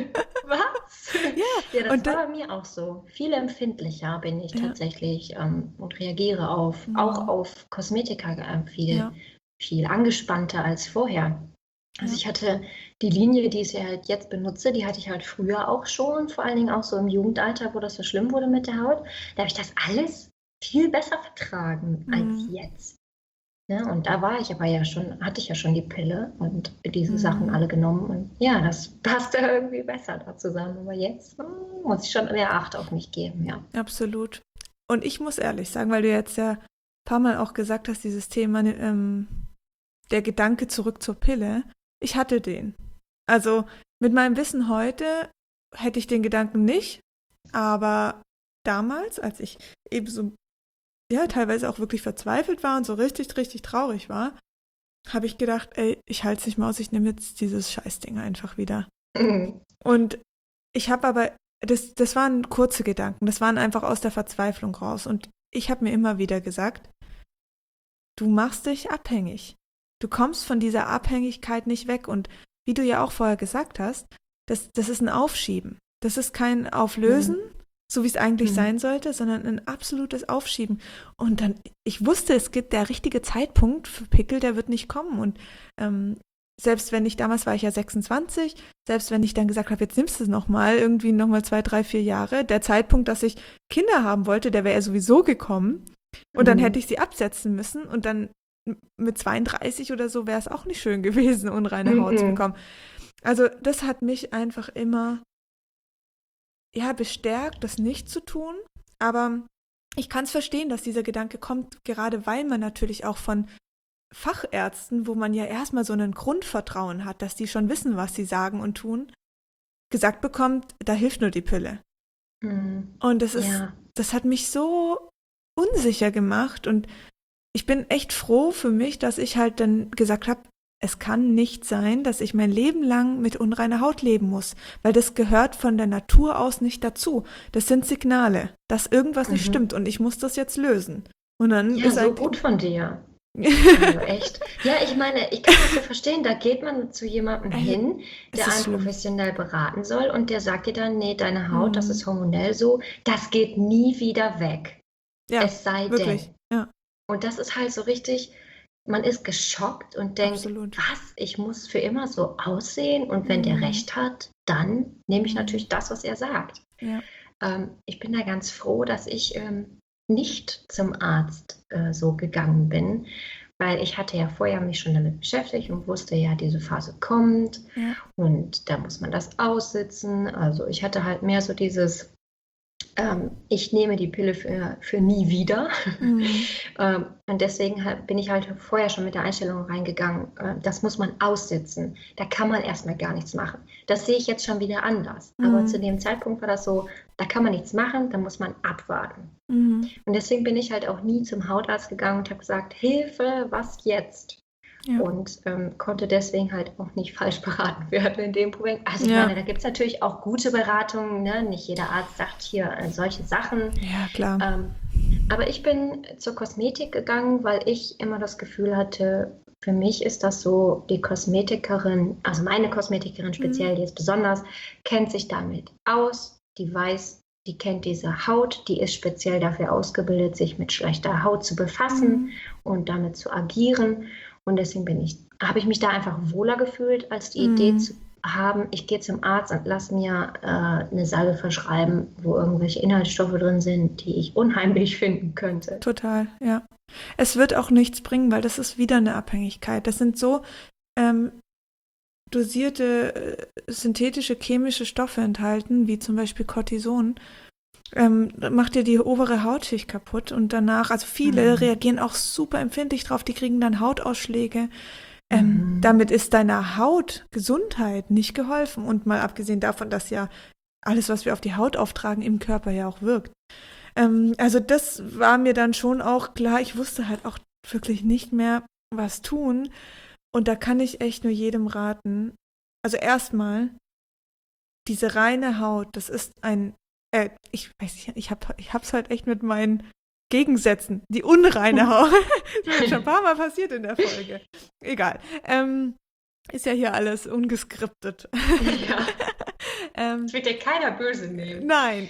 Speaker 3: Was?
Speaker 1: Ja,
Speaker 3: Ja, das
Speaker 1: und
Speaker 3: war
Speaker 1: da,
Speaker 3: bei mir auch so. Viel empfindlicher bin ich
Speaker 1: ja,
Speaker 3: tatsächlich ähm, und reagiere auf, auch
Speaker 1: mm,
Speaker 3: auf Kosmetika äh, viel,
Speaker 1: ja,
Speaker 3: viel angespannter als vorher. Also
Speaker 1: ja,
Speaker 3: ich hatte die Linie, die ich halt jetzt benutze, die hatte ich halt früher auch schon, vor allen Dingen auch so im Jugendalter, wo das so schlimm wurde mit der Haut. Da habe ich das alles viel besser vertragen als
Speaker 1: mm,
Speaker 3: jetzt. Ne? Und da war ich aber ja schon, hatte ich ja schon die Pille und diese Sachen
Speaker 1: mm,
Speaker 3: alle genommen. Und ja, das passte irgendwie besser da zusammen. Aber jetzt hm, muss ich schon mehr Acht auf mich geben, ja.
Speaker 1: absolut. Und ich muss ehrlich sagen, weil du jetzt ja ein paar Mal auch gesagt hast, dieses Thema, ähm, der Gedanke zurück zur Pille, ich hatte den. Also mit meinem Wissen heute hätte ich den Gedanken nicht, aber damals, als ich eben so, ja, teilweise auch wirklich verzweifelt war und so richtig, richtig traurig war, habe ich gedacht, ey, ich halte es nicht mehr aus, ich nehme jetzt dieses Scheißding einfach wieder.
Speaker 3: Mhm.
Speaker 1: Und ich habe aber, das, das waren kurze Gedanken, das waren einfach aus der Verzweiflung raus. Und ich habe mir immer wieder gesagt, du machst dich abhängig. Du kommst von dieser Abhängigkeit nicht weg. Und wie du ja auch vorher gesagt hast, das, das ist ein Aufschieben. Das ist kein Auflösen,
Speaker 3: Mhm.
Speaker 1: so wie es eigentlich
Speaker 3: Mhm.
Speaker 1: sein sollte, sondern ein absolutes Aufschieben. Und dann, ich wusste, es gibt der richtige Zeitpunkt für Pickel, der wird nicht kommen. Und ähm, selbst wenn ich, damals war ich ja sechsundzwanzig, selbst wenn ich dann gesagt habe, jetzt nimmst du es nochmal, irgendwie nochmal zwei, drei, vier Jahre, der Zeitpunkt, dass ich Kinder haben wollte, der wäre ja sowieso gekommen. Und dann hätte
Speaker 3: Mhm.
Speaker 1: ich sie absetzen müssen und dann mit zweiunddreißig oder so wäre es auch nicht schön gewesen, unreine Haut zu
Speaker 3: Mhm.
Speaker 1: bekommen. Also das hat mich einfach immer, ja, bestärkt, das nicht zu tun. Aber ich kann es verstehen, dass dieser Gedanke kommt, gerade weil man natürlich auch von Fachärzten, wo man ja erstmal so ein Grundvertrauen hat, dass die schon wissen, was sie sagen und tun, gesagt bekommt, da hilft nur die Pille.
Speaker 3: Mhm.
Speaker 1: Und das ist,
Speaker 3: Ja.
Speaker 1: das hat mich so unsicher gemacht und ich bin echt froh für mich, dass ich halt dann gesagt habe, es kann nicht sein, dass ich mein Leben lang mit unreiner Haut leben muss, weil das gehört von der Natur aus nicht dazu. Das sind Signale, dass irgendwas nicht
Speaker 3: Mhm.
Speaker 1: stimmt und ich muss das jetzt lösen. Und dann
Speaker 3: Ja,
Speaker 1: ist
Speaker 3: so
Speaker 1: eigentlich
Speaker 3: gut von dir. Also echt. Ja, ich meine, ich kann das so verstehen, da geht man zu jemandem
Speaker 1: Ey,
Speaker 3: hin,
Speaker 1: es
Speaker 3: der
Speaker 1: ist
Speaker 3: einen
Speaker 1: schlimm.
Speaker 3: professionell beraten soll und der sagt dir dann, nee, deine Haut, das
Speaker 1: Hm.
Speaker 3: ist hormonell so, das geht nie wieder weg.
Speaker 1: Ja,
Speaker 3: Es sei
Speaker 1: wirklich.
Speaker 3: denn.
Speaker 1: Ja,
Speaker 3: Und das ist halt so richtig, man ist geschockt und denkt,
Speaker 1: absolut.
Speaker 3: was, ich muss für immer so aussehen und wenn der
Speaker 1: Hm.
Speaker 3: recht hat, dann nehme ich
Speaker 1: Hm.
Speaker 3: natürlich das, was er sagt.
Speaker 1: Ja.
Speaker 3: Ähm, ich bin da ganz froh, dass ich ähm, nicht zum Arzt äh, so gegangen bin, weil ich hatte ja vorher mich schon damit beschäftigt und wusste ja, diese Phase kommt
Speaker 1: Ja.
Speaker 3: und da muss man das aussitzen. Also ich hatte halt mehr so dieses, ähm, ich nehme die Pille für, für nie wieder.
Speaker 1: Hm.
Speaker 3: ähm, und deswegen halt, bin ich halt vorher schon mit der Einstellung reingegangen, äh, das muss man aussitzen. Da kann man erstmal gar nichts machen. Das sehe ich jetzt schon wieder anders. Aber zu
Speaker 1: Hm.
Speaker 3: dem Zeitpunkt war das so, da kann man nichts machen, da muss man abwarten.
Speaker 1: Hm.
Speaker 3: Und deswegen bin ich halt auch nie zum Hautarzt gegangen und habe gesagt, Hilfe, was jetzt?
Speaker 1: Ja.
Speaker 3: Und ähm, konnte deswegen halt auch nicht falsch beraten werden in dem Problem. Also ich
Speaker 1: Ja.
Speaker 3: meine, da gibt es natürlich auch gute Beratungen. Ne? Nicht jeder Arzt sagt hier äh, solche Sachen.
Speaker 1: Ja, klar.
Speaker 3: Ähm, aber ich bin zur Kosmetik gegangen, weil ich immer das Gefühl hatte, für mich ist das so, die Kosmetikerin, also meine Kosmetikerin speziell, die ist besonders, kennt sich damit aus, die weiß, die kennt diese Haut, die ist speziell dafür ausgebildet, sich mit schlechter Haut zu befassen
Speaker 1: Hm.
Speaker 3: und damit zu agieren. Und deswegen bin ich, habe ich mich da einfach wohler gefühlt, als die Idee
Speaker 1: Hm.
Speaker 3: zu, haben, ich gehe zum Arzt und lasse mir äh, eine Salbe verschreiben, wo irgendwelche Inhaltsstoffe drin sind, die ich unheimlich finden könnte.
Speaker 1: Total, ja. Es wird auch nichts bringen, weil das ist wieder eine Abhängigkeit. Das sind so ähm, dosierte äh, synthetische chemische Stoffe enthalten, wie zum Beispiel Cortison. Ähm, macht dir die obere Hautschicht kaputt und danach, also viele
Speaker 3: Mhm.
Speaker 1: reagieren auch super empfindlich drauf, die kriegen dann Hautausschläge. Ähm,
Speaker 3: Mhm.
Speaker 1: damit ist deiner Hautgesundheit nicht geholfen und mal abgesehen davon, dass ja alles, was wir auf die Haut auftragen, im Körper ja auch wirkt. Ähm, also das war mir dann schon auch klar, ich wusste halt auch wirklich nicht mehr, was tun und da kann ich echt nur jedem raten, also erstmal, diese reine Haut, das ist ein, äh, ich weiß nicht, ich hab, ich hab's halt echt mit meinen Gegensätzen, die unreine Haut. Das ist mir schon ein paar Mal passiert in der Folge. Egal. Ähm, ist ja hier alles ungeskriptet.
Speaker 3: Ja,
Speaker 1: ähm,
Speaker 3: das wird dir keiner böse nehmen.
Speaker 1: nein.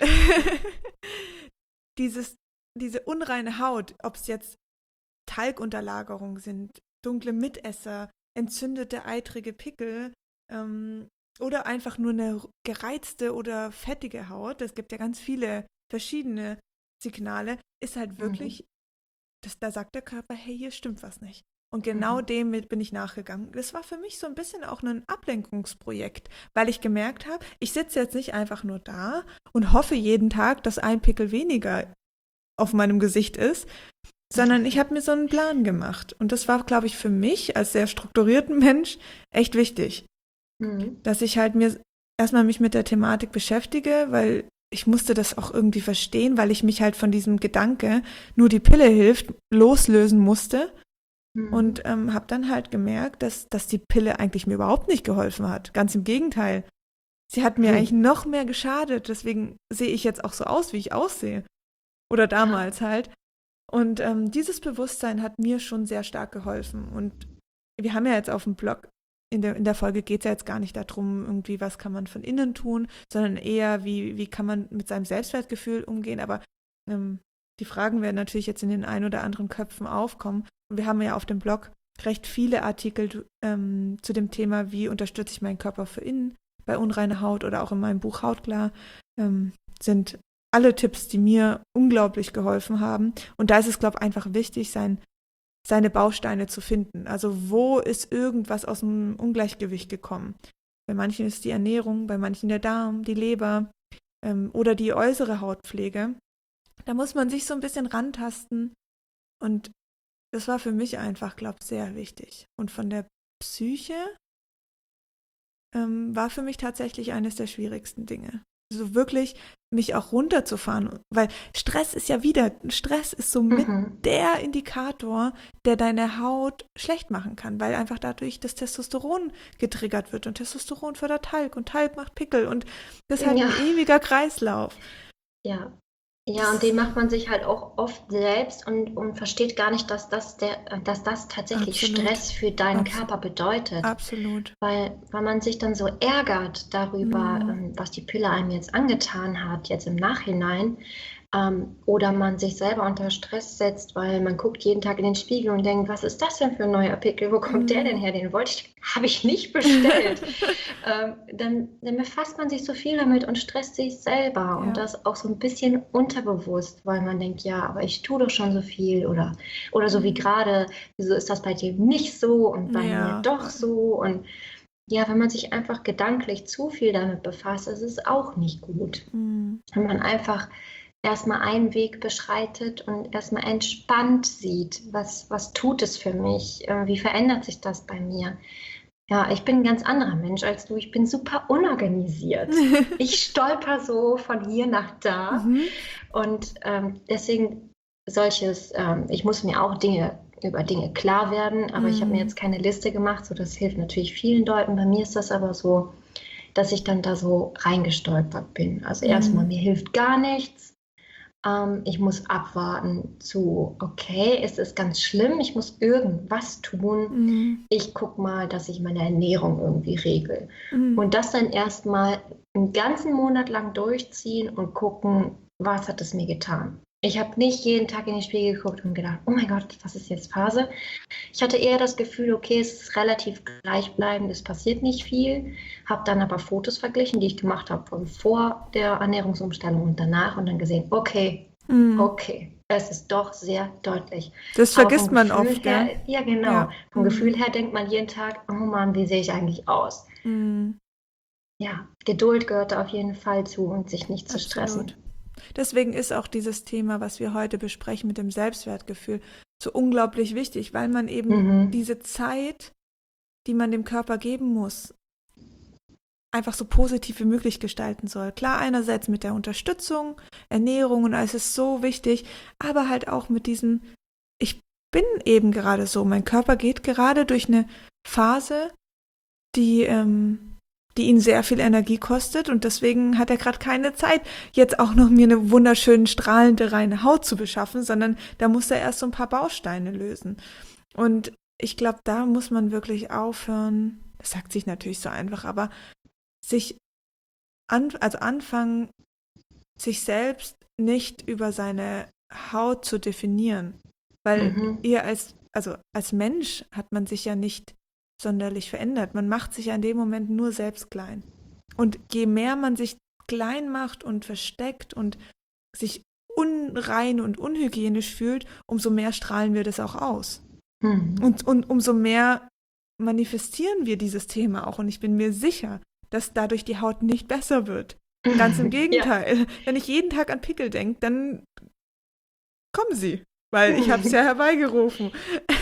Speaker 1: Dieses, diese unreine Haut, ob es jetzt Talgunterlagerungen sind, dunkle Mitesser, entzündete, eitrige Pickel, ähm, oder einfach nur eine gereizte oder fettige Haut, es gibt ja ganz viele verschiedene Signale, ist halt wirklich, das, da sagt der Körper, hey, hier stimmt was nicht. Und genau
Speaker 3: Mhm.
Speaker 1: dem mit bin ich nachgegangen. Das war für mich so ein bisschen auch ein Ablenkungsprojekt, weil ich gemerkt habe, ich sitze jetzt nicht einfach nur da und hoffe jeden Tag, dass ein Pickel weniger auf meinem Gesicht ist, sondern ich habe mir so einen Plan gemacht. Und das war, glaube ich, für mich als sehr strukturierten Mensch echt wichtig,
Speaker 3: Mhm.
Speaker 1: dass ich halt mir erstmal mich mit der Thematik beschäftige, weil ich musste das auch irgendwie verstehen, weil ich mich halt von diesem Gedanke, nur die Pille hilft, loslösen musste.
Speaker 3: Mhm.
Speaker 1: Und ähm, habe dann halt gemerkt, dass, dass die Pille eigentlich mir überhaupt nicht geholfen hat. Ganz im Gegenteil. Sie hat mir
Speaker 3: Hm.
Speaker 1: eigentlich noch mehr geschadet. Deswegen sehe ich jetzt auch so aus, wie ich aussehe. Oder damals halt. Und ähm, dieses Bewusstsein hat mir schon sehr stark geholfen. Und wir haben ja jetzt auf dem Blog, in der, in der Folge geht es ja jetzt gar nicht darum, irgendwie, was kann man von innen tun, sondern eher, wie, wie kann man mit seinem Selbstwertgefühl umgehen. Aber ähm, die Fragen werden natürlich jetzt in den ein oder anderen Köpfen aufkommen. Und wir haben ja auf dem Blog recht viele Artikel ähm, zu dem Thema, wie unterstütze ich meinen Körper für innen bei unreiner Haut oder auch in meinem Buch Hautklar, ähm, sind alle Tipps, die mir unglaublich geholfen haben. Und da ist es, glaube ich, einfach wichtig, sein, seine Bausteine zu finden. Also wo ist irgendwas aus dem Ungleichgewicht gekommen? Bei manchen ist die Ernährung, bei manchen der Darm, die Leber ähm, oder die äußere Hautpflege. Da muss man sich so ein bisschen rantasten. Und das war für mich einfach, glaube ich, sehr wichtig. Und von der Psyche ähm, war für mich tatsächlich eines der schwierigsten Dinge. So wirklich mich auch runterzufahren, weil Stress ist ja wieder, Stress ist so mit
Speaker 3: Mhm.
Speaker 1: der Indikator, der deine Haut schlecht machen kann, weil einfach dadurch das Testosteron getriggert wird und Testosteron fördert Talg und Talg macht Pickel und das ist halt
Speaker 3: Ja.
Speaker 1: ein ewiger Kreislauf.
Speaker 3: Ja. Ja, und den macht man sich halt auch oft selbst und, und versteht gar nicht, dass das der, dass das tatsächlich
Speaker 1: Absolut.
Speaker 3: Stress für deinen
Speaker 1: Abs-
Speaker 3: Körper bedeutet.
Speaker 1: Absolut.
Speaker 3: Weil, weil man sich dann so ärgert darüber,
Speaker 1: Mhm.
Speaker 3: ähm, was die Pille einem jetzt angetan hat, jetzt im Nachhinein. Ähm, oder man sich selber unter Stress setzt, weil man guckt jeden Tag in den Spiegel und denkt, was ist das denn für ein neuer Pickel? Wo kommt der denn her? Den wollte ich, habe ich nicht bestellt. ähm, dann, dann befasst man sich so viel damit und stresst sich selber.
Speaker 1: Ja.
Speaker 3: Und das auch so ein bisschen unterbewusst, weil man denkt, ja, aber ich tue doch schon so viel. Oder, oder so wie gerade, wieso ist das bei dir nicht so und bei
Speaker 1: Ja,
Speaker 3: mir doch
Speaker 1: voll.
Speaker 3: so? Und ja, wenn man sich einfach gedanklich zu viel damit befasst, ist es auch nicht gut.
Speaker 1: Mhm.
Speaker 3: Wenn man einfach erstmal einen Weg beschreitet und erstmal entspannt sieht, was, was tut es für mich, äh, wie verändert sich das bei mir. Ja, ich bin ein ganz anderer Mensch als du, ich bin super unorganisiert. Ich stolper so von hier nach da
Speaker 1: Mhm.
Speaker 3: und ähm, deswegen solches, ähm, ich muss mir auch Dinge über Dinge klar werden, aber ich habe mir
Speaker 1: Mhm.
Speaker 3: jetzt keine Liste gemacht, so das hilft natürlich vielen Leuten. Bei mir ist das aber so, dass ich dann da so reingestolpert bin. Also
Speaker 1: Mhm.
Speaker 3: erstmal, mir hilft gar nichts. Ähm, ich muss abwarten zu, okay, es ist ganz schlimm, ich muss irgendwas tun.
Speaker 1: Mhm.
Speaker 3: Ich gucke mal, dass ich meine Ernährung irgendwie regel.
Speaker 1: Mhm.
Speaker 3: Und das dann erstmal einen ganzen Monat lang durchziehen und gucken, was hat es mir getan. Ich habe nicht jeden Tag in den Spiegel geguckt und gedacht, oh mein Gott, was ist jetzt Phase? Ich hatte eher das Gefühl, okay, es ist relativ gleichbleibend, es passiert nicht viel. Habe dann aber Fotos verglichen, die ich gemacht habe von vor der Ernährungsumstellung und danach und dann gesehen, okay,
Speaker 1: Mhm.
Speaker 3: okay, es ist doch sehr deutlich.
Speaker 1: Das
Speaker 3: Aber vom
Speaker 1: vergisst man
Speaker 3: Gefühl
Speaker 1: oft, gell?
Speaker 3: her, ja genau,
Speaker 1: Ja.
Speaker 3: vom Gefühl
Speaker 1: Mhm.
Speaker 3: her denkt man jeden Tag, oh Mann, wie sehe ich eigentlich aus?
Speaker 1: Mhm.
Speaker 3: Ja, Geduld gehört da auf jeden Fall zu und sich nicht zu
Speaker 1: Absolut.
Speaker 3: stressen.
Speaker 1: Deswegen ist auch dieses Thema, was wir heute besprechen mit dem Selbstwertgefühl, so unglaublich wichtig, weil man eben
Speaker 3: Mhm.
Speaker 1: diese Zeit, die man dem Körper geben muss, einfach so positiv wie möglich gestalten soll. Klar, einerseits mit der Unterstützung, Ernährung und alles ist so wichtig, aber halt auch mit diesem, ich bin eben gerade so, mein Körper geht gerade durch eine Phase, die, ähm, die ihn sehr viel Energie kostet und deswegen hat er gerade keine Zeit, jetzt auch noch mir eine wunderschön strahlende, reine Haut zu beschaffen, sondern da muss er erst so ein paar Bausteine lösen. Und ich glaube, da muss man wirklich aufhören, das sagt sich natürlich so einfach, aber sich an, also anfangen, sich selbst nicht über seine Haut zu definieren. Weil
Speaker 3: Mhm.
Speaker 1: ihr als, also als Mensch hat man sich ja nicht sonderlich verändert. Man macht sich ja in dem Moment nur selbst klein. Und je mehr man sich klein macht und versteckt und sich unrein und unhygienisch fühlt, umso mehr strahlen wir das auch aus.
Speaker 3: Mhm.
Speaker 1: Und, und umso mehr manifestieren wir dieses Thema auch. Und ich bin mir sicher, dass dadurch die Haut nicht besser wird. Ganz im
Speaker 3: Ja.
Speaker 1: Gegenteil. Wenn ich jeden Tag an Pickel denke, dann kommen sie. Weil ich habe es ja herbeigerufen.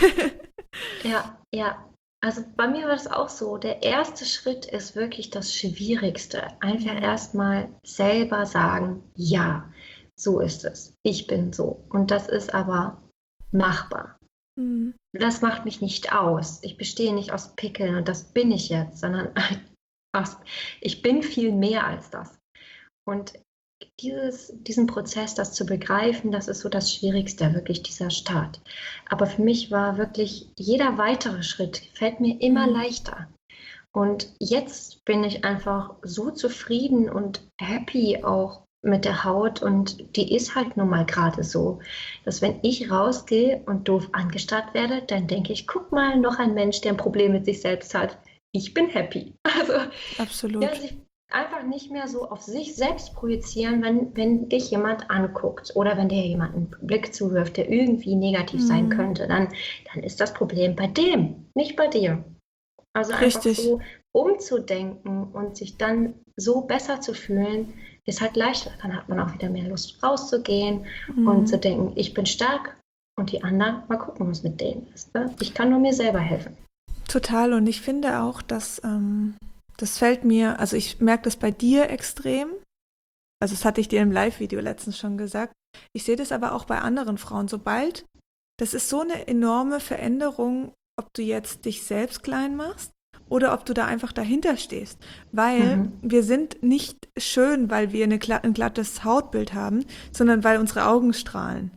Speaker 3: Ja, ja. Also bei mir war das auch so. Der erste Schritt ist wirklich das Schwierigste. Einfach
Speaker 1: Mhm.
Speaker 3: erstmal selber sagen, ja, so ist es. Ich bin so. Und das ist aber machbar.
Speaker 1: Mhm.
Speaker 3: Das macht mich nicht aus. Ich bestehe nicht aus Pickeln und das bin ich jetzt, sondern aus, ich bin viel mehr als das. Und dieses, diesen Prozess, das zu begreifen, das ist so das Schwierigste, wirklich dieser Start. Aber für mich war wirklich jeder weitere Schritt, fällt mir immer
Speaker 1: Mhm.
Speaker 3: leichter. Und jetzt bin ich einfach so zufrieden und happy auch mit der Haut und die ist halt nun mal gerade so, dass wenn ich rausgehe und doof angestarrt werde, dann denke ich, guck mal, noch ein Mensch, der ein Problem mit sich selbst hat. Ich bin happy. Also ja,
Speaker 1: Absolut.
Speaker 3: sich einfach nicht mehr so auf sich selbst projizieren, wenn, wenn dich jemand anguckt oder wenn dir jemand einen Blick zuwirft, der irgendwie negativ sein
Speaker 1: Mhm.
Speaker 3: könnte, dann, dann ist das Problem bei dem, nicht bei dir. Also einfach
Speaker 1: Richtig.
Speaker 3: so umzudenken und sich dann so besser zu fühlen, ist halt leichter. Dann hat man auch wieder mehr Lust rauszugehen und zu
Speaker 1: Mhm.
Speaker 3: denken, ich bin stark und die anderen, mal gucken, was mit denen ist. Ne? Ich kann nur mir selber helfen.
Speaker 1: Total. Und ich finde auch, dass ähm, das fällt mir, also ich merke das bei dir extrem. Also das hatte ich dir im Live-Video letztens schon gesagt. Ich sehe das aber auch bei anderen Frauen. Sobald, das ist so eine enorme Veränderung, ob du jetzt dich selbst klein machst oder ob du da einfach dahinter stehst. Weil
Speaker 3: Mhm.
Speaker 1: wir sind nicht schön, weil wir eine, ein glattes Hautbild haben, sondern weil unsere Augen strahlen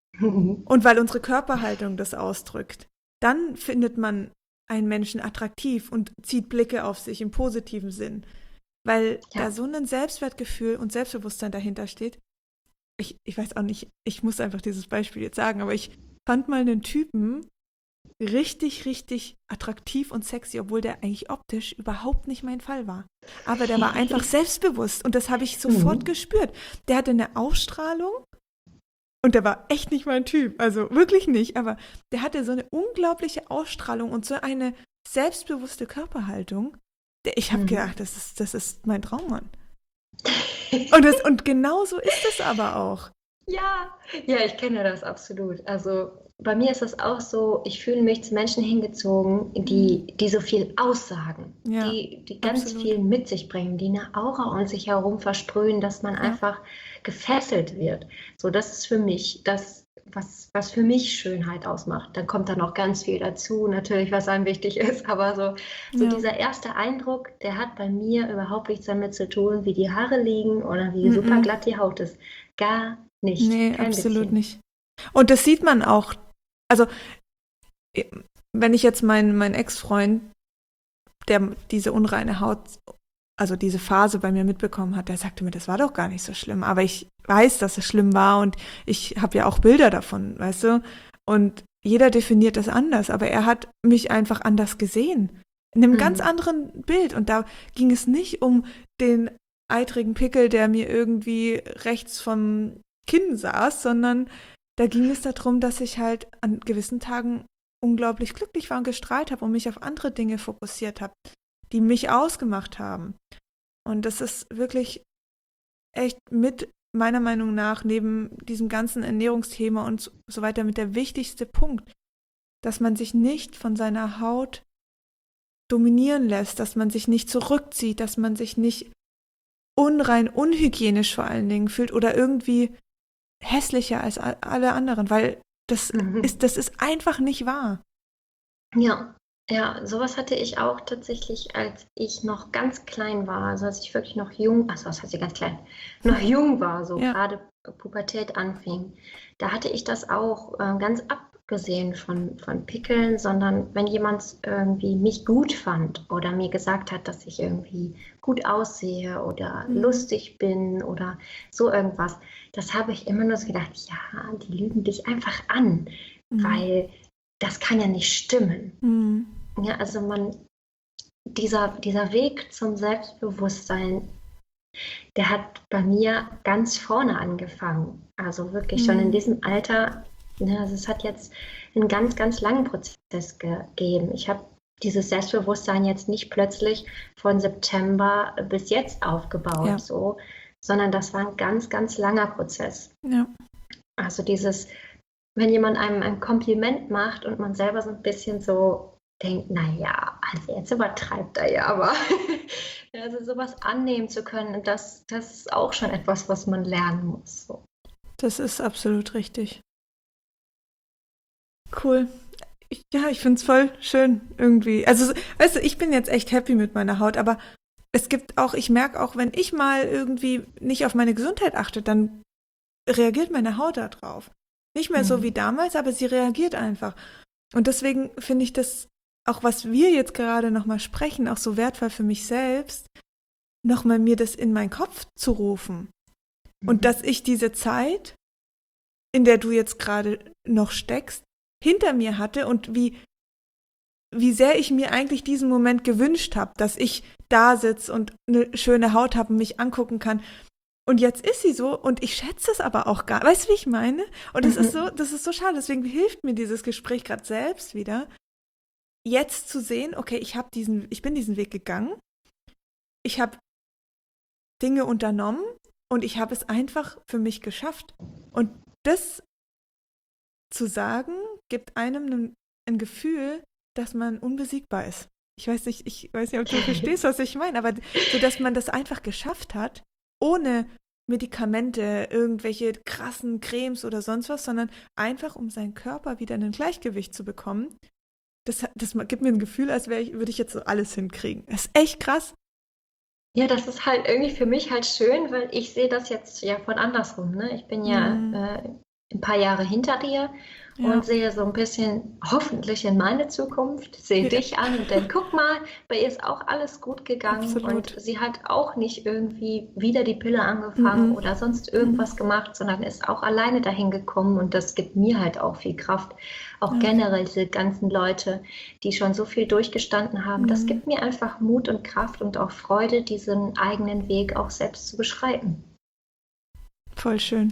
Speaker 1: und weil unsere Körperhaltung das ausdrückt. Dann findet man einen Menschen attraktiv und zieht Blicke auf sich im positiven Sinn, weil da
Speaker 3: Ja.
Speaker 1: so ein Selbstwertgefühl und Selbstbewusstsein dahinter steht. Ich, ich weiß auch nicht, ich muss einfach dieses Beispiel jetzt sagen, aber ich fand mal einen Typen richtig, richtig attraktiv und sexy, obwohl der eigentlich optisch überhaupt nicht mein Fall war. Aber der war einfach selbstbewusst und das habe ich sofort
Speaker 3: Mhm.
Speaker 1: gespürt. Der hatte eine Ausstrahlung und der war echt nicht mein Typ, also wirklich nicht, aber der hatte so eine unglaubliche Ausstrahlung und so eine selbstbewusste Körperhaltung. Der, ich habe
Speaker 3: Mhm.
Speaker 1: gedacht, das ist, das ist mein Traummann. Und, das, und genau so ist es aber auch.
Speaker 3: Ja, ja, ich kenne das absolut. Also bei mir ist es auch so, ich fühle mich zu Menschen hingezogen,
Speaker 1: Mhm.
Speaker 3: die, die so viel aussagen,
Speaker 1: Ja,
Speaker 3: die, die ganz
Speaker 1: absolut.
Speaker 3: viel mit sich bringen, die eine Aura um sich herum versprühen, dass man
Speaker 1: Ja.
Speaker 3: einfach gefesselt wird. So, das ist für mich das, was, was für mich Schönheit ausmacht. Dann kommt da noch ganz viel dazu, natürlich, was einem wichtig ist, aber so, so
Speaker 1: Ja.
Speaker 3: dieser erste Eindruck, der hat bei mir überhaupt nichts damit zu tun, wie die Haare liegen oder wie super
Speaker 1: Mhm.
Speaker 3: glatt die Haut ist. Gar nicht,
Speaker 1: Nee,
Speaker 3: kein
Speaker 1: absolut
Speaker 3: bisschen.
Speaker 1: nicht. Und das sieht man auch. Also, wenn ich jetzt meinen mein Ex-Freund, der diese unreine Haut also diese Phase bei mir mitbekommen hat, der sagte mir, das war doch gar nicht so schlimm. Aber ich weiß, dass es schlimm war und ich habe ja auch Bilder davon, weißt du? Und jeder definiert das anders, aber er hat mich einfach anders gesehen. In einem
Speaker 3: Mhm.
Speaker 1: ganz anderen Bild. Und da ging es nicht um den eitrigen Pickel, der mir irgendwie rechts vom Kinn saß, sondern da ging es darum, dass ich halt an gewissen Tagen unglaublich glücklich war und gestrahlt habe und mich auf andere Dinge fokussiert habe, die mich ausgemacht haben. Und das ist wirklich echt mit meiner Meinung nach neben diesem ganzen Ernährungsthema und so so weiter mit der wichtigste Punkt, dass man sich nicht von seiner Haut dominieren lässt, dass man sich nicht zurückzieht, dass man sich nicht unrein, unhygienisch vor allen Dingen fühlt oder irgendwie hässlicher als a- alle anderen, weil das
Speaker 3: Mhm.
Speaker 1: ist, das ist einfach nicht wahr.
Speaker 3: Ja, ja, sowas hatte ich auch tatsächlich, als ich noch ganz klein war, also als ich wirklich noch jung, also was heißt ich ganz klein, noch jung war, so
Speaker 1: Ja.
Speaker 3: gerade Pubertät anfing. Da hatte ich das auch äh, ganz abgesehen von, von Pickeln, sondern wenn jemand irgendwie mich gut fand oder mir gesagt hat, dass ich irgendwie gut aussehe oder
Speaker 1: Mhm.
Speaker 3: lustig bin oder so irgendwas, das habe ich immer nur so gedacht, ja, die lügen dich einfach an,
Speaker 1: Mhm.
Speaker 3: weil das kann ja nicht stimmen.
Speaker 1: Mhm.
Speaker 3: Ja, also man, dieser, dieser Weg zum Selbstbewusstsein, der hat bei mir ganz vorne angefangen. Also wirklich schon in
Speaker 1: Mhm.
Speaker 3: diesem Alter, ne, also es hat jetzt einen ganz, ganz langen Prozess gegeben. Ich habe dieses Selbstbewusstsein jetzt nicht plötzlich von September bis jetzt aufgebaut,
Speaker 1: Ja.
Speaker 3: so, sondern das war ein ganz, ganz langer Prozess.
Speaker 1: Ja.
Speaker 3: Also dieses, wenn jemand einem ein Kompliment macht und man selber so ein bisschen so denkt, naja, also jetzt übertreibt er ja, aber also sowas annehmen zu können, das, das ist auch schon etwas, was man lernen muss. So.
Speaker 1: Das ist absolut richtig. Cool. Ich, ja, ich finde es voll schön irgendwie. Also, weißt du, ich bin jetzt echt happy mit meiner Haut, aber es gibt auch, ich merke auch, wenn ich mal irgendwie nicht auf meine Gesundheit achte, dann reagiert meine Haut da drauf. Nicht mehr so
Speaker 3: Mhm.
Speaker 1: wie damals, aber sie reagiert einfach. Und deswegen finde ich das, auch was wir jetzt gerade nochmal sprechen, auch so wertvoll für mich selbst, nochmal mir das in meinen Kopf zu rufen. Und
Speaker 3: Mhm.
Speaker 1: dass ich diese Zeit, in der du jetzt gerade noch steckst, hinter mir hatte und wie, wie sehr ich mir eigentlich diesen Moment gewünscht habe, dass ich da sitze und eine schöne Haut habe und mich angucken kann. Und jetzt ist sie so und ich schätze es aber auch gar. Weißt du, wie ich meine? Und das ist so, das ist so schade. Deswegen hilft mir dieses Gespräch gerade selbst wieder, jetzt zu sehen, okay, ich habe diesen, ich bin diesen Weg gegangen, ich habe Dinge unternommen und ich habe es einfach für mich geschafft. Und das zu sagen, gibt einem ein, ein Gefühl, dass man unbesiegbar ist. Ich weiß nicht, ich weiß nicht, ob du verstehst, was ich meine, aber so, dass man das einfach geschafft hat, ohne Medikamente, irgendwelche krassen Cremes oder sonst was, sondern einfach, um seinen Körper wieder in ein Gleichgewicht zu bekommen. Das, das gibt mir ein Gefühl, als wäre ich, würde ich jetzt so alles hinkriegen. Das ist echt krass.
Speaker 3: Ja, das ist halt irgendwie für mich halt schön, weil ich sehe das jetzt ja von andersrum. Ne? Ich bin ja
Speaker 1: Mhm.
Speaker 3: äh, ein paar Jahre hinter dir
Speaker 1: Ja.
Speaker 3: und sehe so ein bisschen hoffentlich in meine Zukunft, sehe
Speaker 1: Ja.
Speaker 3: dich an und denke, guck mal, bei ihr ist auch alles gut gegangen
Speaker 1: Absolut.
Speaker 3: und sie hat auch nicht irgendwie wieder die Pille angefangen
Speaker 1: Mhm.
Speaker 3: oder sonst irgendwas gemacht, sondern ist auch alleine dahin gekommen und das gibt mir halt auch viel Kraft. Auch
Speaker 1: Ja.
Speaker 3: generell diese ganzen Leute, die schon so viel durchgestanden haben, das
Speaker 1: Mhm.
Speaker 3: gibt mir einfach Mut und Kraft und auch Freude, diesen eigenen Weg auch selbst zu beschreiten.
Speaker 1: Voll schön.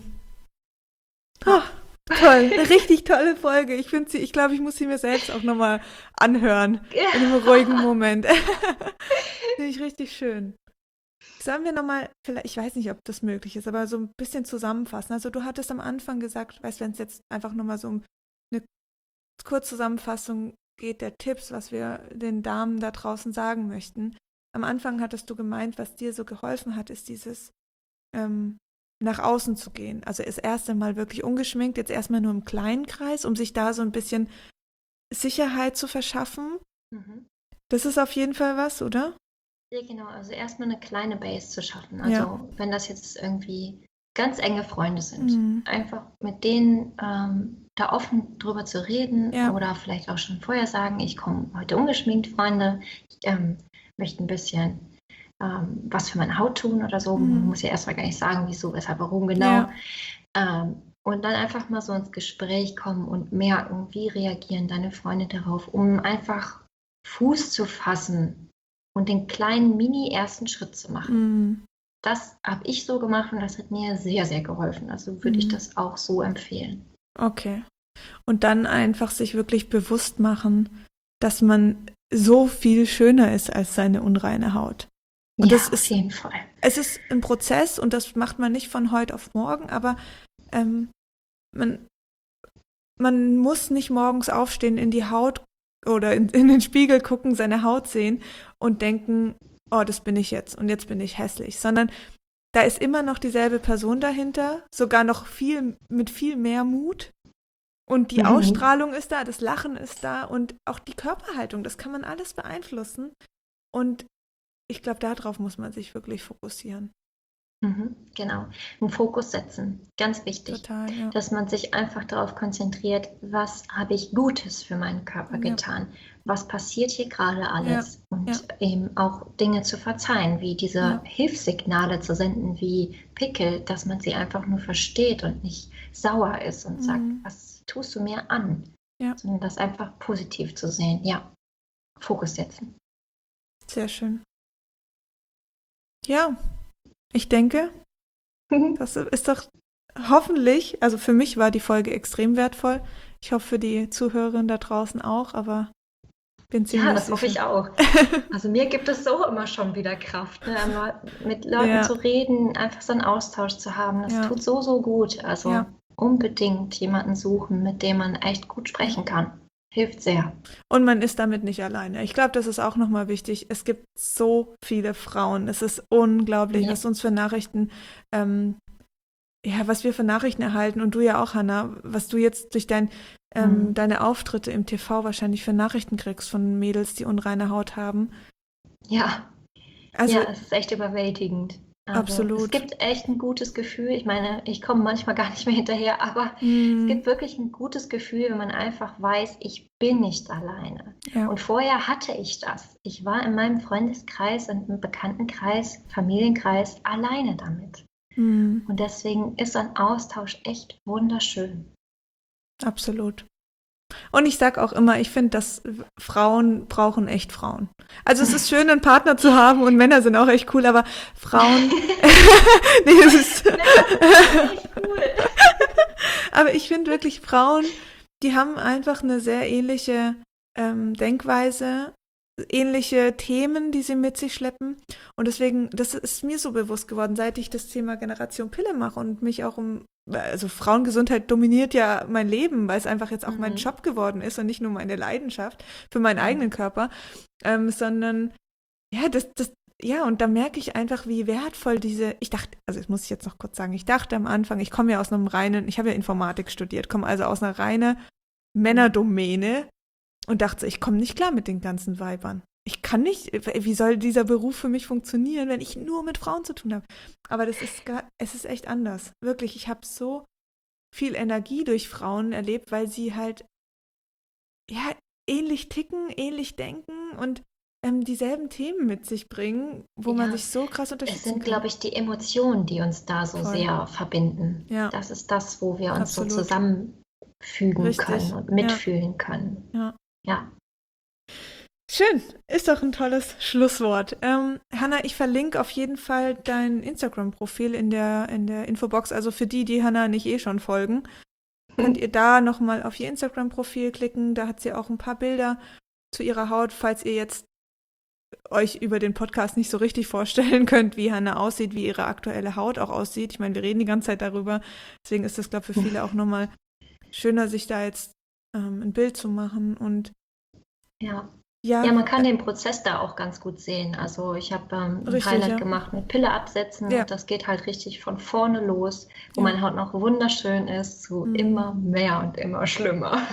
Speaker 1: Ah, toll, eine richtig tolle Folge. Ich finde sie, ich glaube, ich muss sie mir selbst auch nochmal anhören. In einem ruhigen Moment. Finde ich richtig schön. Sollen wir nochmal, vielleicht, ich weiß nicht, ob das möglich ist, aber so ein bisschen zusammenfassen. Also du hattest am Anfang gesagt, weißt, wenn es jetzt einfach nochmal so um eine Kurzzusammenfassung geht der Tipps, was wir den Damen da draußen sagen möchten. Am Anfang hattest du gemeint, was dir so geholfen hat, ist dieses ähm, nach außen zu gehen. Also das erste Mal wirklich ungeschminkt, jetzt erstmal nur im kleinen Kreis, um sich da so ein bisschen Sicherheit zu verschaffen.
Speaker 3: Mhm.
Speaker 1: Das ist auf jeden Fall was, oder?
Speaker 3: Ja, genau. Also erstmal eine kleine Base zu schaffen. Also
Speaker 1: Ja.
Speaker 3: wenn das jetzt irgendwie ganz enge Freunde sind,
Speaker 1: Mhm.
Speaker 3: einfach mit denen ähm, da offen drüber zu reden
Speaker 1: Ja.
Speaker 3: oder vielleicht auch schon vorher sagen, ich komme heute ungeschminkt, Freunde, ich ähm, möchte ein bisschen ähm, was für meine Haut tun oder so.
Speaker 1: Mhm.
Speaker 3: Man muss ja erstmal gar nicht sagen, wieso, weshalb, warum genau.
Speaker 1: Ja.
Speaker 3: Ähm, und dann einfach mal so ins Gespräch kommen und merken, wie reagieren deine Freunde darauf, um einfach Fuß zu fassen und den kleinen Mini-ersten Schritt zu machen.
Speaker 1: Mhm.
Speaker 3: Das habe ich so gemacht und das hat mir sehr, sehr geholfen. Also würde ich
Speaker 1: Mhm.
Speaker 3: das auch so empfehlen.
Speaker 1: Okay. Und dann einfach sich wirklich bewusst machen, dass man so viel schöner ist als seine unreine Haut. Und
Speaker 3: Ja,
Speaker 1: das
Speaker 3: auf
Speaker 1: ist,
Speaker 3: jeden Fall.
Speaker 1: es ist ein Prozess und das macht man nicht von heute auf morgen, aber ähm, man, man muss nicht morgens aufstehen, in die Haut oder in, in den Spiegel gucken, seine Haut sehen und denken, oh, das bin ich jetzt und jetzt bin ich hässlich, sondern da ist immer noch dieselbe Person dahinter, sogar noch viel mit viel mehr Mut. Und die
Speaker 3: Mhm.
Speaker 1: Ausstrahlung ist da, das Lachen ist da und auch die Körperhaltung, das kann man alles beeinflussen. Und ich glaube, darauf muss man sich wirklich fokussieren.
Speaker 3: Mhm, genau. Einen Fokus setzen, ganz wichtig.
Speaker 1: Total, ja.
Speaker 3: Dass man sich einfach darauf konzentriert, was habe ich Gutes für meinen Körper
Speaker 1: Ja.
Speaker 3: getan? Was passiert hier gerade alles?
Speaker 1: Ja,
Speaker 3: Und
Speaker 1: ja.
Speaker 3: eben auch Dinge zu verzeihen, wie diese
Speaker 1: Ja.
Speaker 3: Hilfssignale zu senden, wie Pickel, dass man sie einfach nur versteht und nicht sauer ist und sagt,
Speaker 1: Mhm.
Speaker 3: was tust du mir an?
Speaker 1: Ja.
Speaker 3: Sondern das einfach positiv zu sehen. Ja, Fokus setzen.
Speaker 1: Sehr schön. Ja, ich denke, das ist doch hoffentlich, also für mich war die Folge extrem wertvoll. Ich hoffe für die Zuhörerinnen da draußen auch, aber bin ziemlich
Speaker 3: Ja, das hoffe ich
Speaker 1: sicher.
Speaker 3: auch. Also mir gibt es so immer schon wieder Kraft, ne? Einmal mit Leuten
Speaker 1: Ja.
Speaker 3: zu reden, einfach so einen Austausch zu haben. Das
Speaker 1: Ja.
Speaker 3: tut so, so gut. Also
Speaker 1: Ja.
Speaker 3: unbedingt jemanden suchen, mit dem man echt gut sprechen kann. Hilft sehr.
Speaker 1: Und man ist damit nicht alleine. Ich glaube, das ist auch nochmal wichtig. Es gibt so viele Frauen. Es ist unglaublich,
Speaker 3: Ja.
Speaker 1: was uns für Nachrichten, ähm, ja, was wir für Nachrichten erhalten. Und du ja auch, Hannah, was du jetzt durch dein, ähm,
Speaker 3: Mhm.
Speaker 1: deine Auftritte im T V wahrscheinlich für Nachrichten kriegst von Mädels, die unreine Haut haben.
Speaker 3: Ja,
Speaker 1: Also,
Speaker 3: ja, es ist echt überwältigend. Also,
Speaker 1: absolut.
Speaker 3: Es gibt echt ein gutes Gefühl. Ich meine, ich komme manchmal gar nicht mehr hinterher, aber
Speaker 1: mm,
Speaker 3: es gibt wirklich ein gutes Gefühl, wenn man einfach weiß, ich bin nicht alleine.
Speaker 1: ja,
Speaker 3: Und vorher hatte ich das. Ich war in meinem Freundeskreis und im Bekanntenkreis, Familienkreis alleine damit.
Speaker 1: mm,
Speaker 3: Und deswegen ist ein Austausch echt wunderschön.
Speaker 1: absolut. Und ich sag auch immer, ich finde, dass Frauen brauchen echt Frauen. Also es ist schön, einen Partner zu haben und Männer sind auch echt cool, aber Frauen, nee, es ist,
Speaker 3: Echt cool.
Speaker 1: aber ich finde wirklich Frauen, die haben einfach eine sehr ähnliche ähm, Denkweise, ähnliche Themen, die sie mit sich schleppen. Und deswegen, das ist mir so bewusst geworden, seit ich das Thema Generation Pille mache und mich auch um, also Frauengesundheit dominiert ja mein Leben, weil es einfach jetzt auch
Speaker 3: Mhm.
Speaker 1: mein Job geworden ist und nicht nur meine Leidenschaft für meinen
Speaker 3: Mhm.
Speaker 1: eigenen Körper, ähm, sondern ja, das, das, ja, und da merke ich einfach, wie wertvoll diese, ich dachte, also das muss ich jetzt noch kurz sagen, ich dachte am Anfang, ich komme ja aus einem reinen, ich habe ja Informatik studiert, komme also aus einer reinen Männerdomäne und dachte, ich komme nicht klar mit den ganzen Weibern. Ich kann nicht, wie soll dieser Beruf für mich funktionieren, wenn ich nur mit Frauen zu tun habe? Aber das ist gar, es ist echt anders. Wirklich, ich habe so viel Energie durch Frauen erlebt, weil sie halt ja ähnlich ticken, ähnlich denken und ähm, dieselben Themen mit sich bringen, wo man
Speaker 3: Ja,
Speaker 1: sich so krass
Speaker 3: Es
Speaker 1: unterstützen
Speaker 3: sind,
Speaker 1: kann.
Speaker 3: glaube ich, die Emotionen, die uns da so
Speaker 1: Voll.
Speaker 3: sehr verbinden.
Speaker 1: Ja.
Speaker 3: Das ist das, wo wir uns
Speaker 1: Absolut.
Speaker 3: so zusammenfügen
Speaker 1: Richtig.
Speaker 3: können und mitfühlen können.
Speaker 1: Ja.
Speaker 3: Ja.
Speaker 1: Schön, ist doch ein tolles Schlusswort. Ähm, Hannah, ich verlinke auf jeden Fall dein Instagram-Profil in der, in der Infobox. Also für die, die Hannah nicht eh schon folgen, könnt ihr da nochmal auf ihr Instagram-Profil klicken. Da hat sie auch ein paar Bilder zu ihrer Haut, falls ihr jetzt euch über den Podcast nicht so richtig vorstellen könnt, wie Hannah aussieht, wie ihre aktuelle Haut auch aussieht. Ich meine, wir reden die ganze Zeit darüber. Deswegen ist das, glaube ich, für viele auch nochmal schöner, sich da jetzt ähm, ein Bild zu machen. Und
Speaker 3: Ja.
Speaker 1: ja,
Speaker 3: Ja, man kann den Prozess da auch ganz gut sehen. Also ich habe ähm, ein
Speaker 1: Richtig,
Speaker 3: Highlight
Speaker 1: ja.
Speaker 3: gemacht mit Pille absetzen
Speaker 1: Ja.
Speaker 3: und das geht halt richtig von vorne los, wo
Speaker 1: Ja.
Speaker 3: meine Haut noch wunderschön ist, zu
Speaker 1: Mhm.
Speaker 3: immer mehr und immer schlimmer.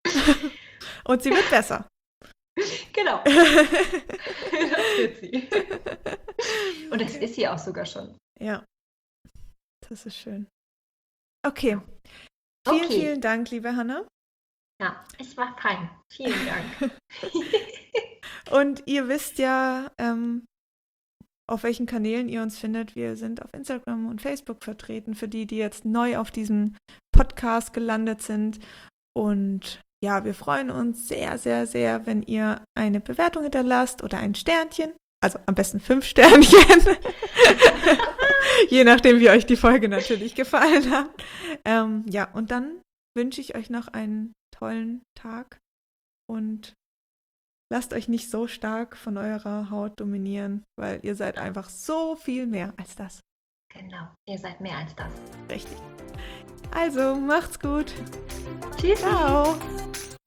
Speaker 1: und sie wird besser.
Speaker 3: Genau, das wird sie. Und das ist sie auch sogar schon.
Speaker 1: Ja, das ist schön. Okay. Vielen,
Speaker 3: Okay.
Speaker 1: vielen Dank, liebe Hannah.
Speaker 3: Ja, es war fein. Vielen Dank.
Speaker 1: Und ihr wisst ja, ähm, auf welchen Kanälen ihr uns findet. Wir sind auf Instagram und Facebook vertreten, für die, die jetzt neu auf diesem Podcast gelandet sind. Und ja, wir freuen uns sehr, sehr, sehr, wenn ihr eine Bewertung hinterlasst oder ein Sternchen. Also am besten fünf Sternchen. Je nachdem, wie euch die Folge natürlich gefallen hat. Ähm, ja, und dann wünsche ich euch noch einen tollen Tag und lasst euch nicht so stark von eurer Haut dominieren, weil ihr seid einfach so viel mehr als das.
Speaker 3: Genau, ihr seid mehr als das.
Speaker 1: Richtig. Also, macht's gut.
Speaker 3: Tschüss.
Speaker 1: Ciao.